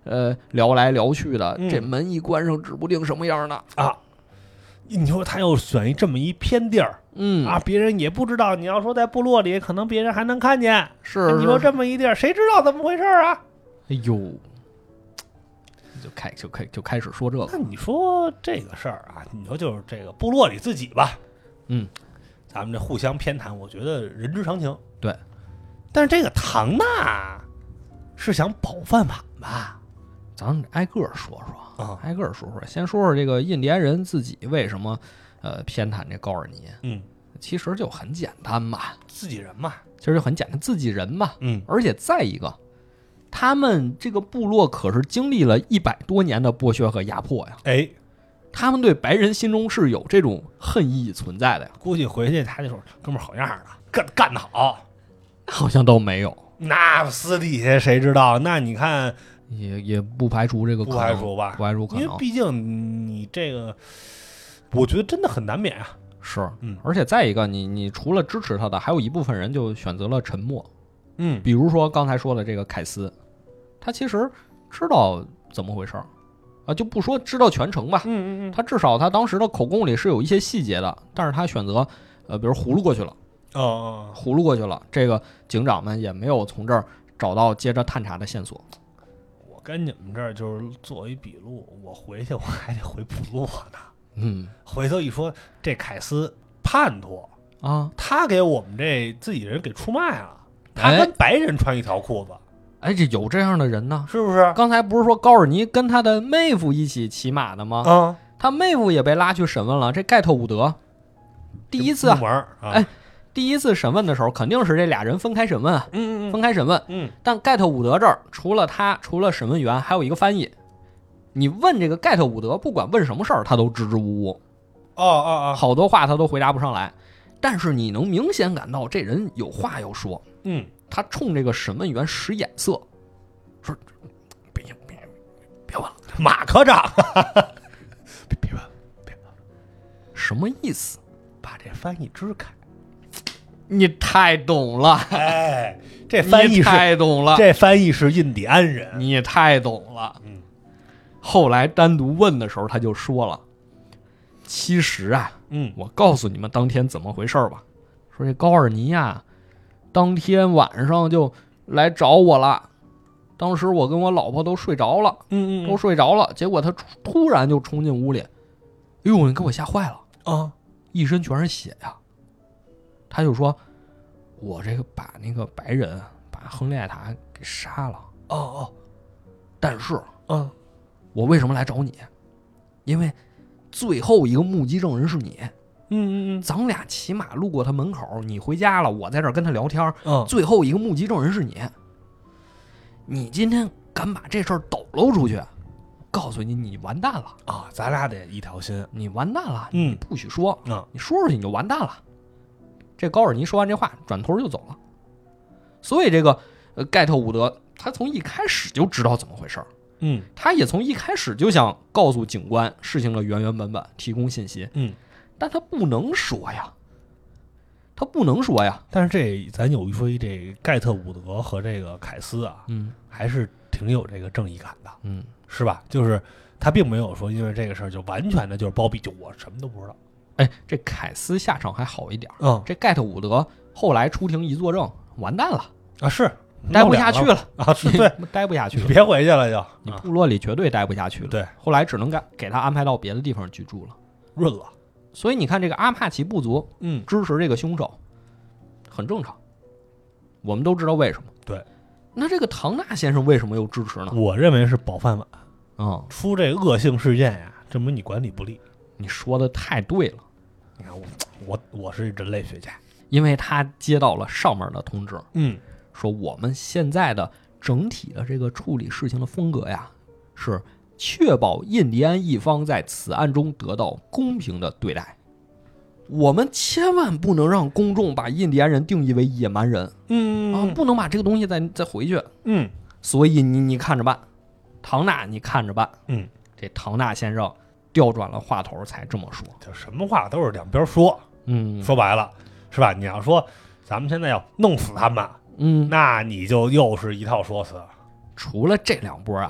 呃聊来聊去的， 嗯、 这门一关上，指不定什么样呢啊！你说他又选一这么一偏地儿， 嗯啊，别人也不知道。你要说在部落里，可能别人还能看见。 是， 你说这么一地儿，谁知道怎么回事啊？ 哎呦，就开就开就开始说这个。 那你说这个事儿啊，你说就是这个部落里自己吧， 嗯， 咱们这互相偏袒，我觉得人之常情。 对， 但是这个唐娜是想保饭碗吧？ 咱挨个说说啊， 挨个说说。先说说这个印第安人自己为什么呃偏袒这高尔尼。 嗯， 其实就很简单嘛， 自己人嘛， 其实就很简单，自己人嘛。 嗯， 而且再一个，他们这个部落可是经历了一百多年的剥削和压迫呀。 哎， 他们对白人心中是有这种恨意存在的呀。 估计回去他就说：“哥们儿好样的，干干得好。” 好像都没有。 那私底下谁知道？那你看。 也也不排除这个可能， 不排除吧， 不排除可能， 因为毕竟你这个，我觉得真的很难免啊。 是， 嗯， 而且再一个，你你除了支持他的，还有一部分人就选择了沉默。 嗯， 比如说刚才说的这个凯斯，他其实知道怎么回事啊，就不说知道全程吧， 嗯嗯嗯， 他至少他当时的口供里是有一些细节的，但是他选择呃，比如葫芦过去了， 哦， 葫芦过去了，这个警长们也没有从这儿找到接着探查的线索。 跟你们这儿就是做一笔录，我回去我还得回部落呢。 嗯， 回头一说这凯斯叛徒啊， 他给我们这自己人给出卖了，他跟白人穿一条裤子。 哎，这有这样的人呢？ 是不是？ 刚才不是说高尔尼跟他的妹夫一起骑马的吗？ 啊， 他妹夫也被拉去审问了。这盖特伍德第一次啊， 啊哎。第一次审问的时候，肯定是这俩人分开审问啊， 嗯嗯， 分开审问。 嗯， 但盖特伍德这儿除了他，除了审问员，还有一个翻译。你问这个盖特伍德，不管问什么事儿，他都支支吾吾。 哦哦哦， 好多话他都回答不上来。但是你能明显感到这人有话要说。 嗯， 他冲这个审问员使眼色，说：“别别别问了， 马科长，别别问，别问， 什么意思？ 把这翻译支开。” 你太懂了， 哎，这翻译是太懂了， 这翻译是印第安人， 你也太懂了。 嗯， 后来单独问的时候，他就说了，其实啊， 嗯， 我告诉你们当天怎么回事吧。说这高尔尼呀，当天晚上就来找我了，当时我跟我老婆都睡着了， 嗯嗯， 都睡着了，结果他突然就冲进屋里，哎呦，你给我吓坏了啊， 一身全是血呀。他就说：“我这个把那个白人把亨利艾塔给杀了。 哦哦， 但是， 嗯， 我为什么来找你？因为最后一个目击证人是你。 嗯嗯嗯， 咱俩骑马路过他门口，你回家了，我在这儿跟他聊天。 嗯， 最后一个目击证人是你。你今天敢把这事儿抖搂出去，告诉你，你完蛋了啊！咱俩得一条心， 你完蛋了， 嗯， 你不许说， 嗯， 你说出去你就完蛋了。”这高尔尼说完这话，转头就走了。所以这个呃盖特伍德他从一开始就知道怎么回事儿， 嗯， 他也从一开始就想告诉警官事情的原原本本，提供信息， 嗯， 但他不能说呀，他不能说呀。 但是这咱有一说一，这盖特伍德和这个凯斯啊， 嗯， 还是挺有这个正义感的， 嗯， 是吧？就是他并没有说因为这个事儿就完全的就是包庇，就我什么都不知道。 哎，这凯斯下场还好一点， 嗯， 这盖特伍德后来出庭一作证，完蛋了啊，是待不下去了啊，是对， 待不下去了， 别回去了就， 你部落里绝对待不下去了。 对， 后来只能给给他安排到别的地方居住了， 润了。 所以你看，这个阿帕奇部族， 嗯， 支持这个凶手，很正常。我们都知道为什么。 对， 那这个唐纳先生为什么又支持呢？ 我认为是保饭碗。 嗯， 出这恶性事件呀，证明你管理不力。 你说的太对了。 你看我，我我是人类学家， 因为他接到了上面的通知， 嗯， 说我们现在的整体的这个处理事情的风格呀，是确保印第安一方在此案中得到公平的对待。我们千万不能让公众把印第安人定义为野蛮人， 嗯啊，不能把这个东西再再回去， 嗯， 所以你你看着办，唐纳你看着办， 嗯， 这唐纳先生调转了话头才这么说， 就什么话都是两边说， 嗯， 说白了是吧？你要说咱们现在要弄死他们， 嗯， 那你就又是一套说辞。 除了这两波啊，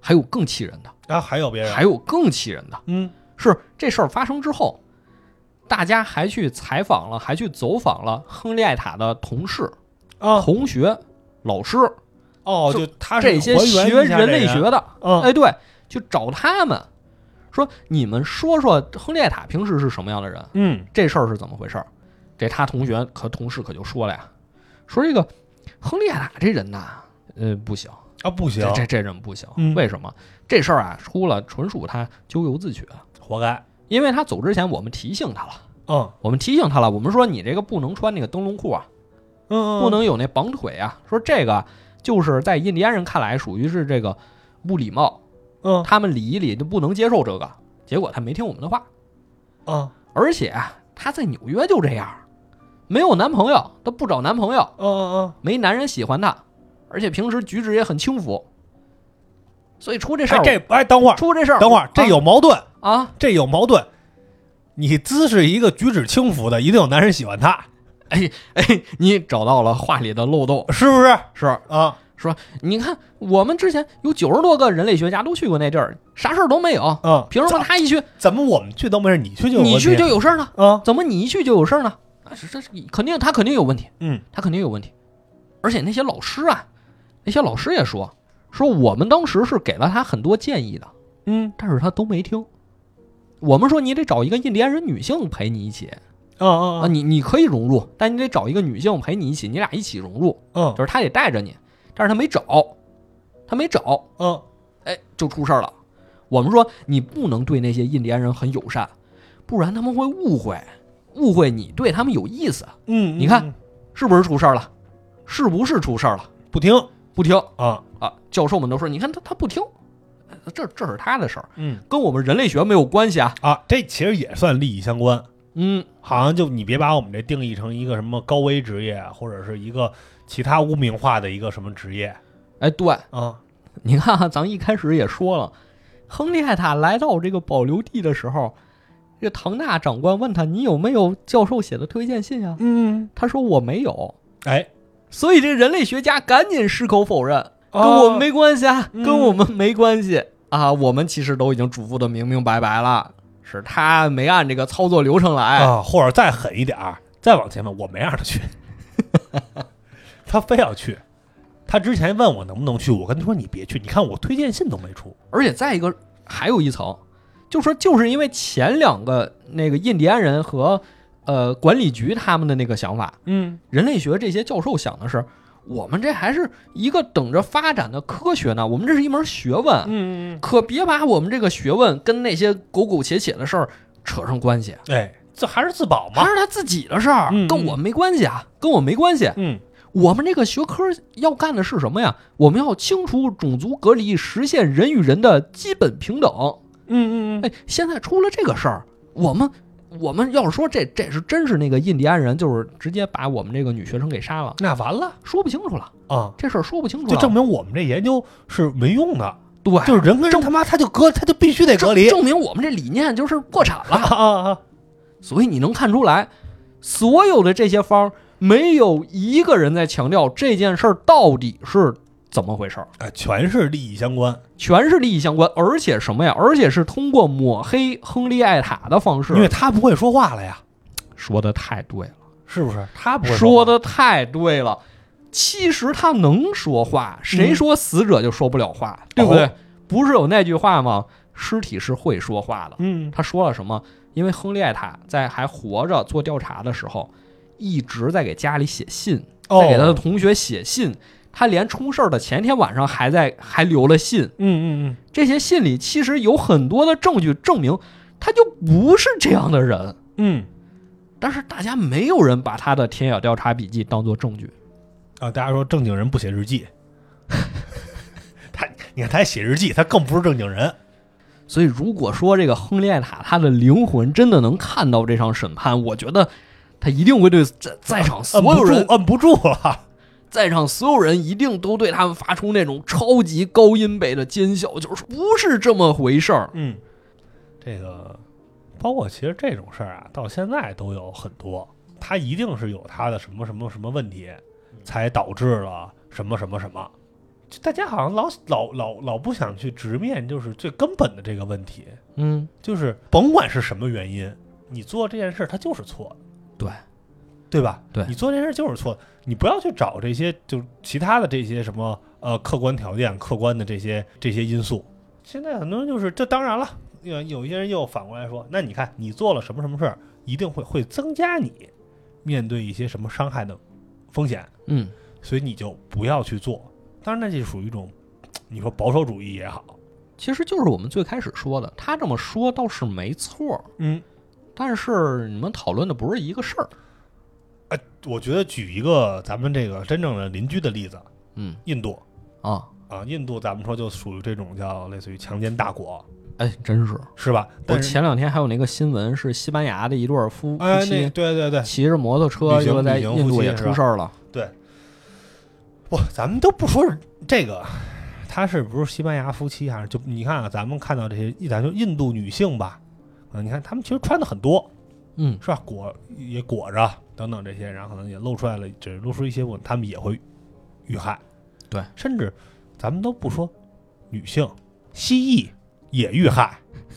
还有更气人的啊，还有别人， 还有更气人的， 嗯， 是这事儿发生之后，大家还去采访了，还去走访了亨利艾塔的同事、 啊、 同学、老师， 哦，就他这些学人类学的， 嗯， 哎，对，就找他们说，你们说说亨利艾塔平时是什么样的人？ 嗯， 这事儿是怎么回事？这他同学和同事可就说了呀，说这个亨利艾塔这人呐，呃，不行啊，不行， 这这这人不行， 嗯、 为什么？这事儿啊出了，纯属他咎由自取， 活该。 因为他走之前，我们提醒他了， 嗯， 我们提醒他了，我们说你这个不能穿那个灯笼裤啊， 嗯， 不能有那绑腿啊，说这个就是在印第安人看来属于是这个不礼貌， 嗯， 他们礼仪里就不能接受这个。结果他没听我们的话， 嗯， 而且他在纽约就这样，没有男朋友，他不找男朋友， 嗯嗯嗯， 没男人喜欢他，而且平时举止也很轻浮，所以出这事儿， 哎，这哎，等会儿， 出这事儿， 等会儿，这有矛盾啊， 这有矛盾。你姿势一个举止轻浮的，一定有男人喜欢他。 哎哎，你找到了话里的漏洞， 是不是？ 是啊， 说你看，我们之前有九十多个人类学家都去过那地儿，啥事儿都没有。 嗯， 凭什么他一去， 怎么我们去都没事，你去就有你去就有事儿呢？ 啊， 怎么你一去就有事儿呢？啊，这这肯定他肯定有问题， 嗯， 他肯定有问题。而且那些老师啊，那些老师也说，说我们当时是给了他很多建议的， 嗯， 但是他都没听。我们说你得找一个印第安人女性陪你一起， 啊啊啊，你你可以融入，但你得找一个女性陪你一起，你俩一起融入， 嗯， 就是他得带着你，但是他没找，他没找， 嗯， 哎，就出事儿了。我们说你不能对那些印第安人很友善，不然他们会误会，误会你对他们有意思。 嗯， 你看是不是出事儿了？是不是出事儿了？ 不听， 不听啊啊！教授们都说，你看他他不听，这这是他的事儿， 嗯， 跟我们人类学没有关系啊啊！这其实也算利益相关。 嗯， 好像就你别把我们这定义成一个什么高危职业，或者是一个其他污名化的一个什么职业。 哎，对啊， 你看啊，咱一开始也说了，亨利艾塔来到这个保留地的时候，这个唐纳长官问他，你有没有教授写的推荐信啊？ 嗯， 他说我没有。 哎， 所以这人类学家赶紧矢口否认， 哦、 跟我们没关系啊， 嗯、 跟我们没关系啊，我们其实都已经嘱咐的明明白白了，是他没按这个操作流程来啊，或者再狠一点儿，再往前面，我没让他去，他非要去。他之前问我能不能去，我跟他说你别去，你看我推荐信都没出。 而且再一个还有一层，就说就是因为前两个那个印第安人和呃管理局他们的那个想法， 嗯， 人类学这些教授想的是，我们这还是一个等着发展的科学呢，我们这是一门学问， 嗯， 可别把我们这个学问跟那些苟苟且且的事儿扯上关系。 哎，这还是自保嘛， 还是他自己的事儿， 嗯、 跟我们没关系啊，跟我没关系。 嗯， 我们这个学科要干的是什么呀？我们要清除种族隔离，实现人与人的基本平等。 嗯嗯嗯， 哎，现在出了这个事儿，我们我们要是说这这是真是那个印第安人，就是直接把我们这个女学生给杀了， 那完了， 说不清楚了啊， 这事儿说不清楚了， 就证明我们这研究是没用的。 对， 就是人跟人他妈他就隔，他就必须得隔离， 证明我们这理念就是过产了啊啊啊！ 所以你能看出来，所有的这些方没有一个人在强调这件事儿到底是怎么回事儿， 哎，全是利益相关， 全是利益相关，而且什么呀？而且是通过抹黑亨利艾塔的方式， 因为他不会说话了呀。 说的太对了， 是不是？他不会说的太对了。其实他能说话，谁说死者就说不了话，嗯、对不对？哦、不是有那句话吗？尸体是会说话的。 嗯， 他说了什么？因为亨利艾塔在还活着做调查的时候，一直在给家里写信，在给他的同学写信。哦、他连出事的前天晚上还在还留了信。 嗯嗯嗯， 这些信里其实有很多的证据证明他就不是这样的人。 嗯， 但是大家没有人把他的田野调查笔记当作证据。 啊，大家说正经人不写日记，他你看他还写日记，他更不是正经人。 所以如果说这个亨利艾塔他的灵魂真的能看到这场审判，我觉得他一定会对在在场所有人摁不住了， 在场所有人一定都对他们发出那种超级高音贝的尖笑，就是不是这么回事儿。 嗯，这个包括其实这种事儿啊，到现在都有很多，他一定是有他的什么什么什么问题。才导致了什么什么什么， 大家好像老老老老不想去直面，就是最根本的这个问题。 嗯， 就是甭管是什么原因，你做这件事它就是错的， 对， 对吧？ 对， 你做这件事就是错的，你不要去找这些就其他的这些什么呃客观条件、客观的这些这些因素。现在很多人就是这，当然了，有有一些人又反过来说，那你看你做了什么什么事儿，一定会会增加你面对一些什么伤害的风险， 嗯， 所以你就不要去做。当然，那就属于一种你说保守主义也好， 其实就是我们最开始说的，他这么说倒是没错， 嗯， 但是你们讨论的不是一个事儿。 哎，我觉得举一个咱们这个真正的邻居的例子， 嗯， 印度啊啊，印度咱们说就属于这种叫类似于强奸大国， 哎，真是是吧？ 我前两天还有那个新闻，是西班牙的一对夫夫哎， 妻， 那对对对， 骑着摩托车就在印度也出事儿了。 对，不，咱们都不说是这个，他是不是西班牙夫妻还是就你看啊，咱们看到这些，咱就印度女性吧，啊，你看他们其实穿的很多， 嗯， 是吧？裹也裹着等等这些，然后可能也露出来了，只露出一些问题，他们也会遇害。 对， 甚至咱们都不说女性，蜥蜴也遇害。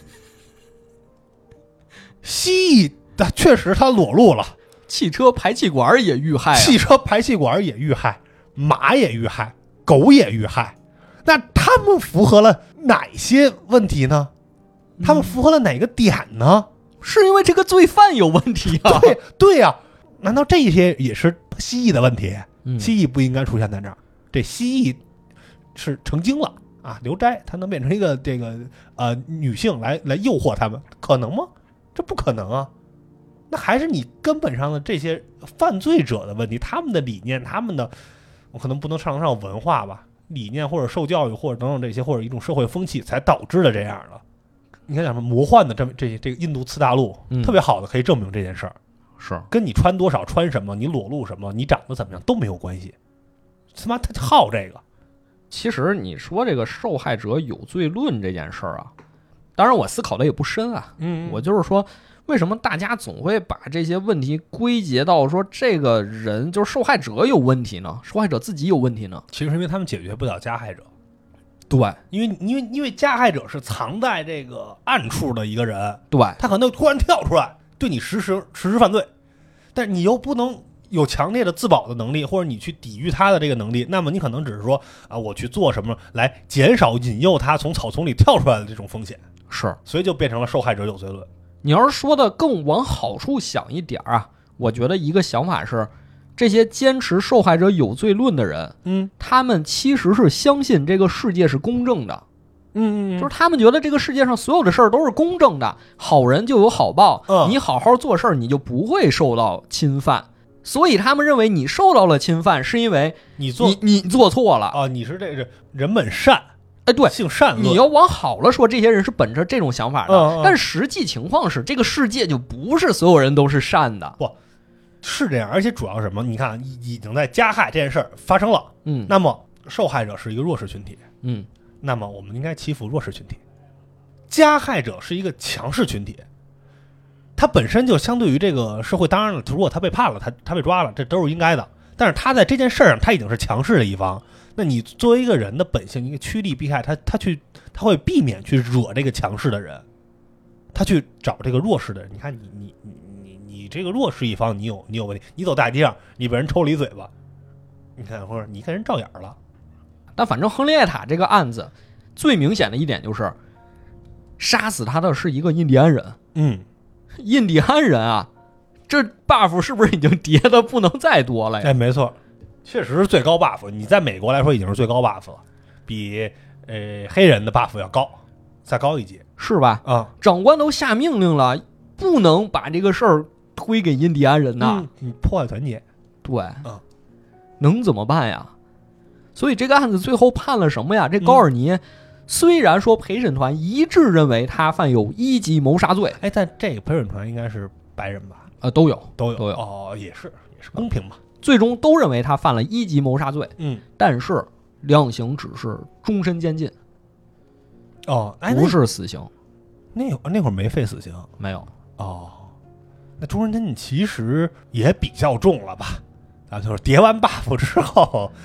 蜥蜴它确实它裸露了， 汽车排气管也遇害、啊， 汽车排气管也遇害，马也遇害，狗也遇害。那他们符合了哪些问题呢？他们符合了哪个点呢？ 嗯、是因为这个罪犯有问题啊？ 对对呀、啊，难道这些也是蜥蜴的问题？ 嗯、 蜥蜴不应该出现在这儿。这蜥蜴是成精了啊，刘斋它能变成一个这个呃女性来来诱惑他们，可能吗？这不可能啊。那还是你根本上的这些犯罪者的问题，他们的理念，他们的我可能不能上得上文化吧，理念或者受教育或者等等这些，或者一种社会风气才导致的这样的。你看讲什么魔幻的这这些这个印度次大陆、嗯、特别好的可以证明这件事儿， 是跟你穿多少穿什么，你裸露什么，你长得怎么样都没有关系。他妈他好这个。 其实你说这个受害者有罪论这件事儿啊，当然我思考的也不深啊， 嗯， 我就是说，为什么大家总会把这些问题归结到说这个人就是受害者有问题呢？受害者自己有问题呢？ 其实是因为他们解决不了加害者。 对， 因为因为因为加害者是藏在这个暗处的一个人， 对， 他可能突然跳出来对你实施实施犯罪，但你又不能有强烈的自保的能力，或者你去抵御他的这个能力，那么你可能只是说啊，我去做什么来减少引诱他从草丛里跳出来的这种风险， 是， 所以就变成了受害者有罪论。 你要是说的更往好处想一点啊，我觉得一个想法是，这些坚持受害者有罪论的人， 嗯， 他们其实是相信这个世界是公正的。 嗯， 就是他们觉得这个世界上所有的事儿都是公正的，好人就有好报， 嗯， 你好好做事儿，你就不会受到侵犯。所以他们认为你受到了侵犯，是因为你做你你做错了啊，你是这个人本善， 哎，对， 性善论。 你要往好了说，这些人是本着这种想法的， 嗯嗯、 但实际情况是，这个世界就不是所有人都是善的， 不是这样。而且主要是什么？你看，已经在加害这件事儿发生了， 嗯， 那么受害者是一个弱势群体， 嗯， 那么我们应该欺负弱势群体，加害者是一个强势群体。他本身就相对于这个社会，当然了，如果他被判了，他他被抓了，这都是应该的。但是他在这件事上，他已经是强势的一方。那你作为一个人的本性，一个趋利避害，他他去他会避免去惹这个强势的人，他去找这个弱势的人。你看你你你你你这个弱势一方，你有你有问题，你走大街上，你被人抽了一嘴巴，你看或者你跟人照眼了。 但反正亨利埃塔这个案子最明显的一点就是，杀死他的是一个印第安人。 嗯。 印第安人啊，这 buff 是不是已经叠的不能再多了呀？ 哎，没错，确实是最高 buff。你在美国来说已经是最高 buff 了，比呃黑人的 buff 要高，再高一阶， 是吧？ 啊、嗯， 长官都下命令了，不能把这个事儿推给印第安人呐、 嗯，你破坏团结。 对， 嗯， 能怎么办呀？所以这个案子最后判了什么呀？这高尔尼。嗯，虽然说陪审团一致认为他犯有一级谋杀罪， 哎，但这个陪审团应该是白人吧？ 呃，都有， 都有， 都有。 哦，也是，也是公平嘛。 最终都认为他犯了一级谋杀罪， 嗯， 但是量刑只是终身监禁。 哦，哎， 不是死刑。 那那会儿没废死刑， 没有。 哦，那终身监禁其实也比较重了吧？咱就是叠完 buff 之后。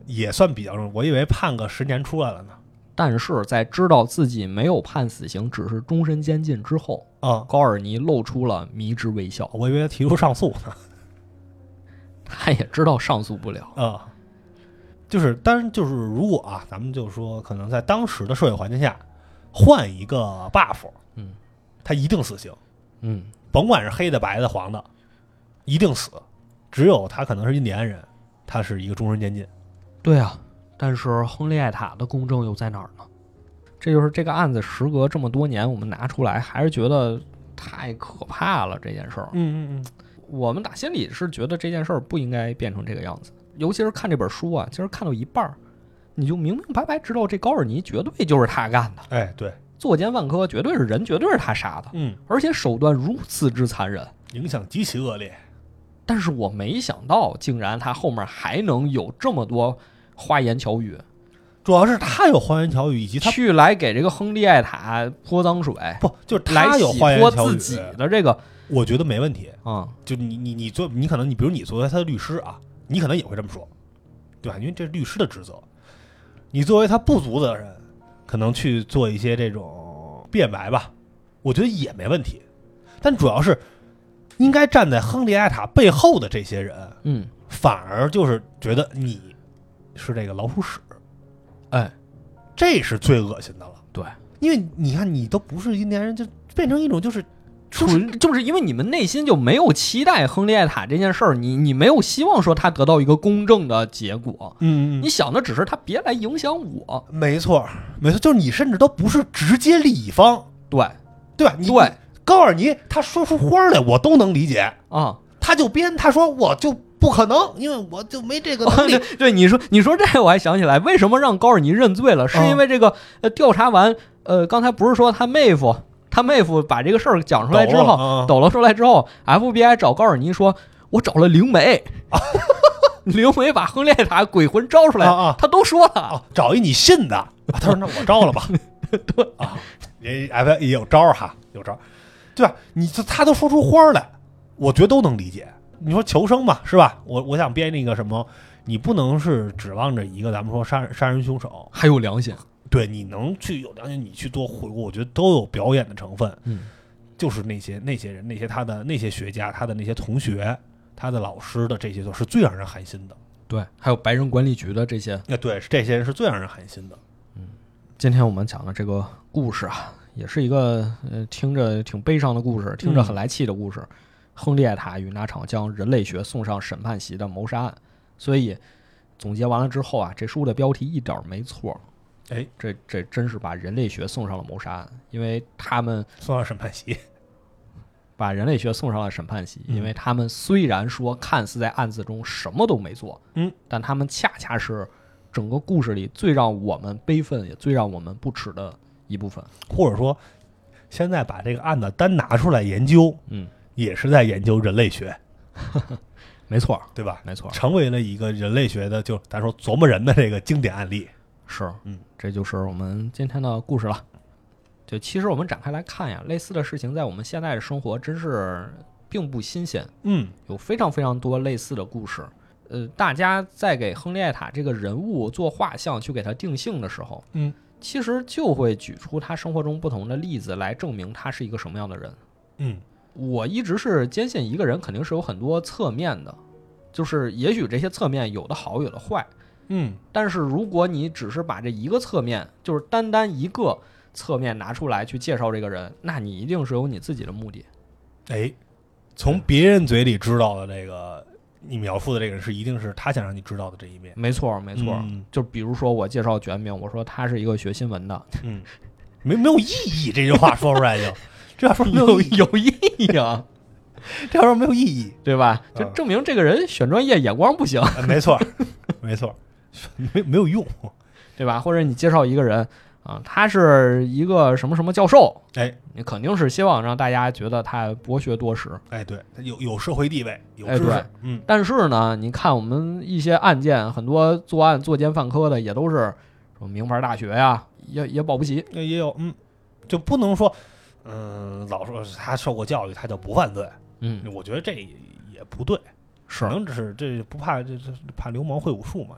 也算比较重，我以为判个十年出来了呢。 但是在知道自己没有判死刑，只是终身监禁之后， 啊、 高尔尼露出了迷之微笑。 我以为他提出上诉呢。 他也知道上诉不了啊、就是当然就是如果啊，咱们就说可能在当时的社会环境下，换一个 buff， 嗯， 他一定死刑， 嗯， 甭管是黑的、白的、黄的，一定死。只有他可能是印第安人，他是一个终身监禁。 对啊，但是亨利艾塔的公正又在哪儿呢？这就是这个案子时隔这么多年，我们拿出来还是觉得太可怕了。这件事儿， 嗯嗯嗯， 我们打心里是觉得这件事儿不应该变成这个样子。尤其是看这本书啊，其实看到一半你就明明白白知道这高尔尼绝对就是他干的。 哎，对， 作奸犯科绝对是人，绝对是他杀的。 嗯， 而且手段如此之残忍， 影响极其恶劣。 但是我没想到，竟然他后面还能有这么多花言巧语， 主要是他有花言巧语，以及他去来给这个亨利艾塔泼脏水， 不就是来他有洗脱花言巧语自己的这个我觉得没问题。 啊、 就你你你做你可能你比如你作为他的律师啊，你可能也会这么说，对吧？因为这是律师的职责。你作为他不足的人，可能去做一些这种辩白吧，我觉得也没问题。但主要是应该站在亨利艾塔背后的这些人， 嗯， 反而就是觉得你是这个老鼠屎， 哎， 这是最恶心的了。 对， 因为你看你都不是印第安人，就变成一种就是纯就是因为你们内心就没有期待亨利艾塔这件事儿，你你没有希望说他得到一个公正的结果， 嗯你想的只是他别来影响我。 没错没错，就是你甚至都不是直接利益方， 对对吧？你对高尔尼他说出花来，我都能理解， 啊， 他就编他说我就不可能，因为我就没这个能力。 对你说你说这我还想起来，为什么让高尔尼认罪了？是因为这个呃调查完，呃刚才不是说他妹夫他妹夫把这个事儿讲出来之后，抖了出来之后 ，F B I 找高尔尼说，我找了灵媒，灵媒把亨利艾塔鬼魂招出来， 啊啊他都说了， 啊，找一你信的，啊他说那我招了吧， 对啊，也 F B I 也有招哈，有招，对吧？你他都说出花来，我觉得都能理解。你说求生嘛，是吧？我我想编那个什么，你不能是指望着一个咱们说杀人杀人凶手还有良心， 对，你能去有良心，你去多回顾，我觉得都有表演的成分。 嗯， 就是那些那些人，那些他的那些学家，他的那些同学，他的老师的这些，都是最让人寒心的。 对，还有白人管理局的这些， 哎，对，这些人是最让人寒心的。 今天我们讲的这个故事啊，也是一个呃听着挺悲伤的故事，听着很来气的故事。嗯、亨利艾塔与那场将人类学送上审判席的谋杀案。所以总结完了之后啊，这书的标题一点没错。 哎， 这这真是把人类学送上了谋杀案，因为他们送上审判席， 把人类学送上了审判席，因为他们虽然说看似在案子中什么都没做， 嗯， 但他们恰恰是整个故事里最让我们悲愤也最让我们不耻的一部分。 或者说，现在把这个案子单拿出来研究， 嗯， 也是在研究人类学， 没错， 对吧？ 没错， 成为了一个人类学的，就咱说琢磨人的这个经典案例。 是， 嗯， 这就是我们今天的故事了。就其实我们展开来看呀，类似的事情在我们现在的生活真是并不新鲜。 嗯， 有非常非常多类似的故事。呃，大家在给亨利艾塔这个人物做画像，去给他定性的时候， 嗯， 其实就会举出他生活中不同的例子来证明他是一个什么样的人。 嗯， 我一直是坚信一个人肯定是有很多侧面的，就是也许这些侧面有的好有的坏。 嗯， 但是如果你只是把这一个侧面，就是单单一个侧面拿出来去介绍这个人，那你一定是有你自己的目的。 哎，从别人嘴里知道的这个你描述的这个人，是一定是他想让你知道的这一面。 没错，没错。 嗯、 就比如说我介绍卷饼，我说他是一个学新闻的， 嗯，没没有意义，这句话说出来就，这话说没有意义有意义啊， 这话说没有意义， 对吧？就证明这个人选专业眼光不行。 嗯、没错，没错。没没有用， 对吧？或者你介绍一个人啊，他是一个什么什么教授， 哎， 你肯定是希望让大家觉得他博学多识， 哎，对，有有社会地位，有知识， 哎、嗯。 但是呢，你看我们一些案件，很多作案作奸犯科的也都是说名牌大学呀，也也保不齐， 也有，嗯，就不能说，嗯，老说他受过教育，他就不犯罪， 嗯， 我觉得这也不对， 是， 可能只是这不怕这这怕流氓会武术嘛也。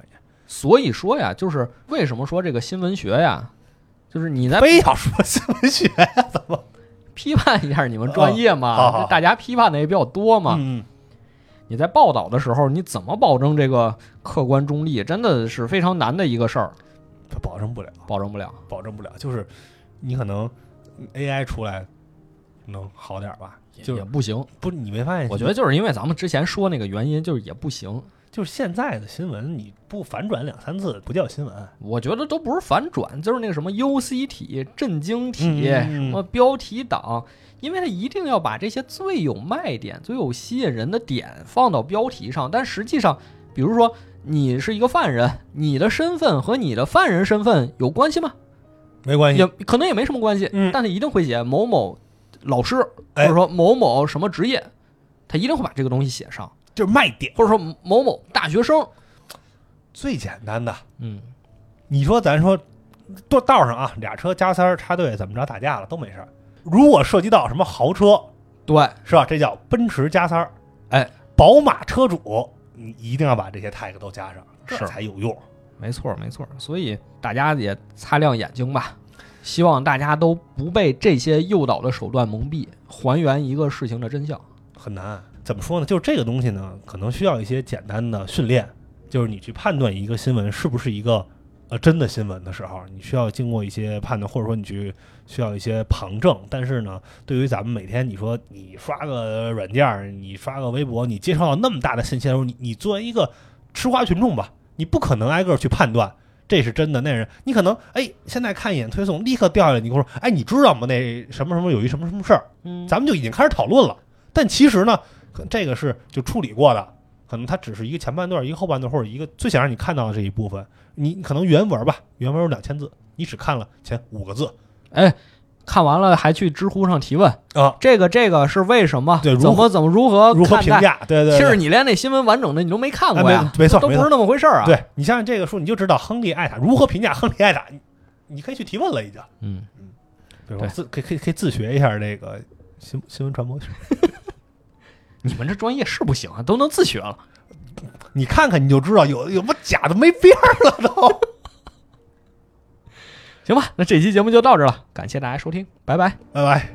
所以说呀，就是为什么说这个新闻学呀，就是你在非要说新闻学呀，怎么批判一下你们专业嘛？ 哦好好大家批判的也比较多嘛。 嗯， 你在报道的时候，你怎么保证这个客观中立，真的是非常难的一个事儿， 保证不了， 保证不了。 保证不了。就是你可能 A I 出来能好点吧，就是也不行。 不，你没发现？ 我觉得就是因为咱们之前说那个原因，就是也不行。 就是现在的新闻，你不反转两三次不叫新闻。 我觉得都不是反转，就是那个什么 U C 体、震惊体、 嗯嗯嗯什么标题党，因为它一定要把这些最有卖点、最有吸引人的点放到标题上。但实际上，比如说你是一个犯人，你的身份和你的犯人身份有关系吗？ 没关系， 也可能也没什么关系， 嗯但是一定会写某某老师，或哎者说某某什么职业，他一定会把这个东西写上， 就是卖点。 或者说某某大学生。 最简单的， 嗯， 你说咱说道道上啊，俩车加塞儿插队怎么着打架了都没事儿。如果涉及到什么豪车， 对， 是吧？这叫奔驰加塞儿， 哎， 宝马车主，你一定要把这些 tag 都加上，这是才有用。 没错没错。所以大家也擦亮眼睛吧，希望大家都不被这些诱导的手段蒙蔽，还原一个事情的真相。 很难，怎么说呢？就是这个东西呢，可能需要一些简单的训练。就是你去判断一个新闻是不是一个呃真的新闻的时候，你需要经过一些判断，或者说你去需要一些旁证。但是呢，对于咱们每天你说你刷个软件，你刷个微博，你接触到那么大的信息的时候，你你作为一个吃瓜群众吧，你不可能挨个去判断这是真的那人。你可能哎现在看一眼推送，立刻掉下来，你跟我说哎你知道吗？那什么什么有一什么什么事儿， 嗯， 咱们就已经开始讨论了。但其实呢，这个是就处理过的。可能它只是一个前半段，一个后半段，或者一个最想让你看到的这一部分。你可能原文吧，原文有两千字，你只看了前五个字， 哎，看完了还去知乎上提问啊， 这个这个是为什么？ 对， 怎么怎么如何如何评价？对对， 其实你连那新闻完整的你都没看过呀， 哎、没, 没错， 都不是那么回事啊。 对你像这个书，你就知道亨利艾塔如何评价亨利艾塔，你你可以去提问了，已经。 嗯嗯，比如说自可以可以可以自学一下这个新新闻传播学。 你们这专业是不行啊，都能自学了。 你看看你就知道有有不假的没边了都。 行吧，那这期节目就到这了，感谢大家收听，拜拜， 拜拜。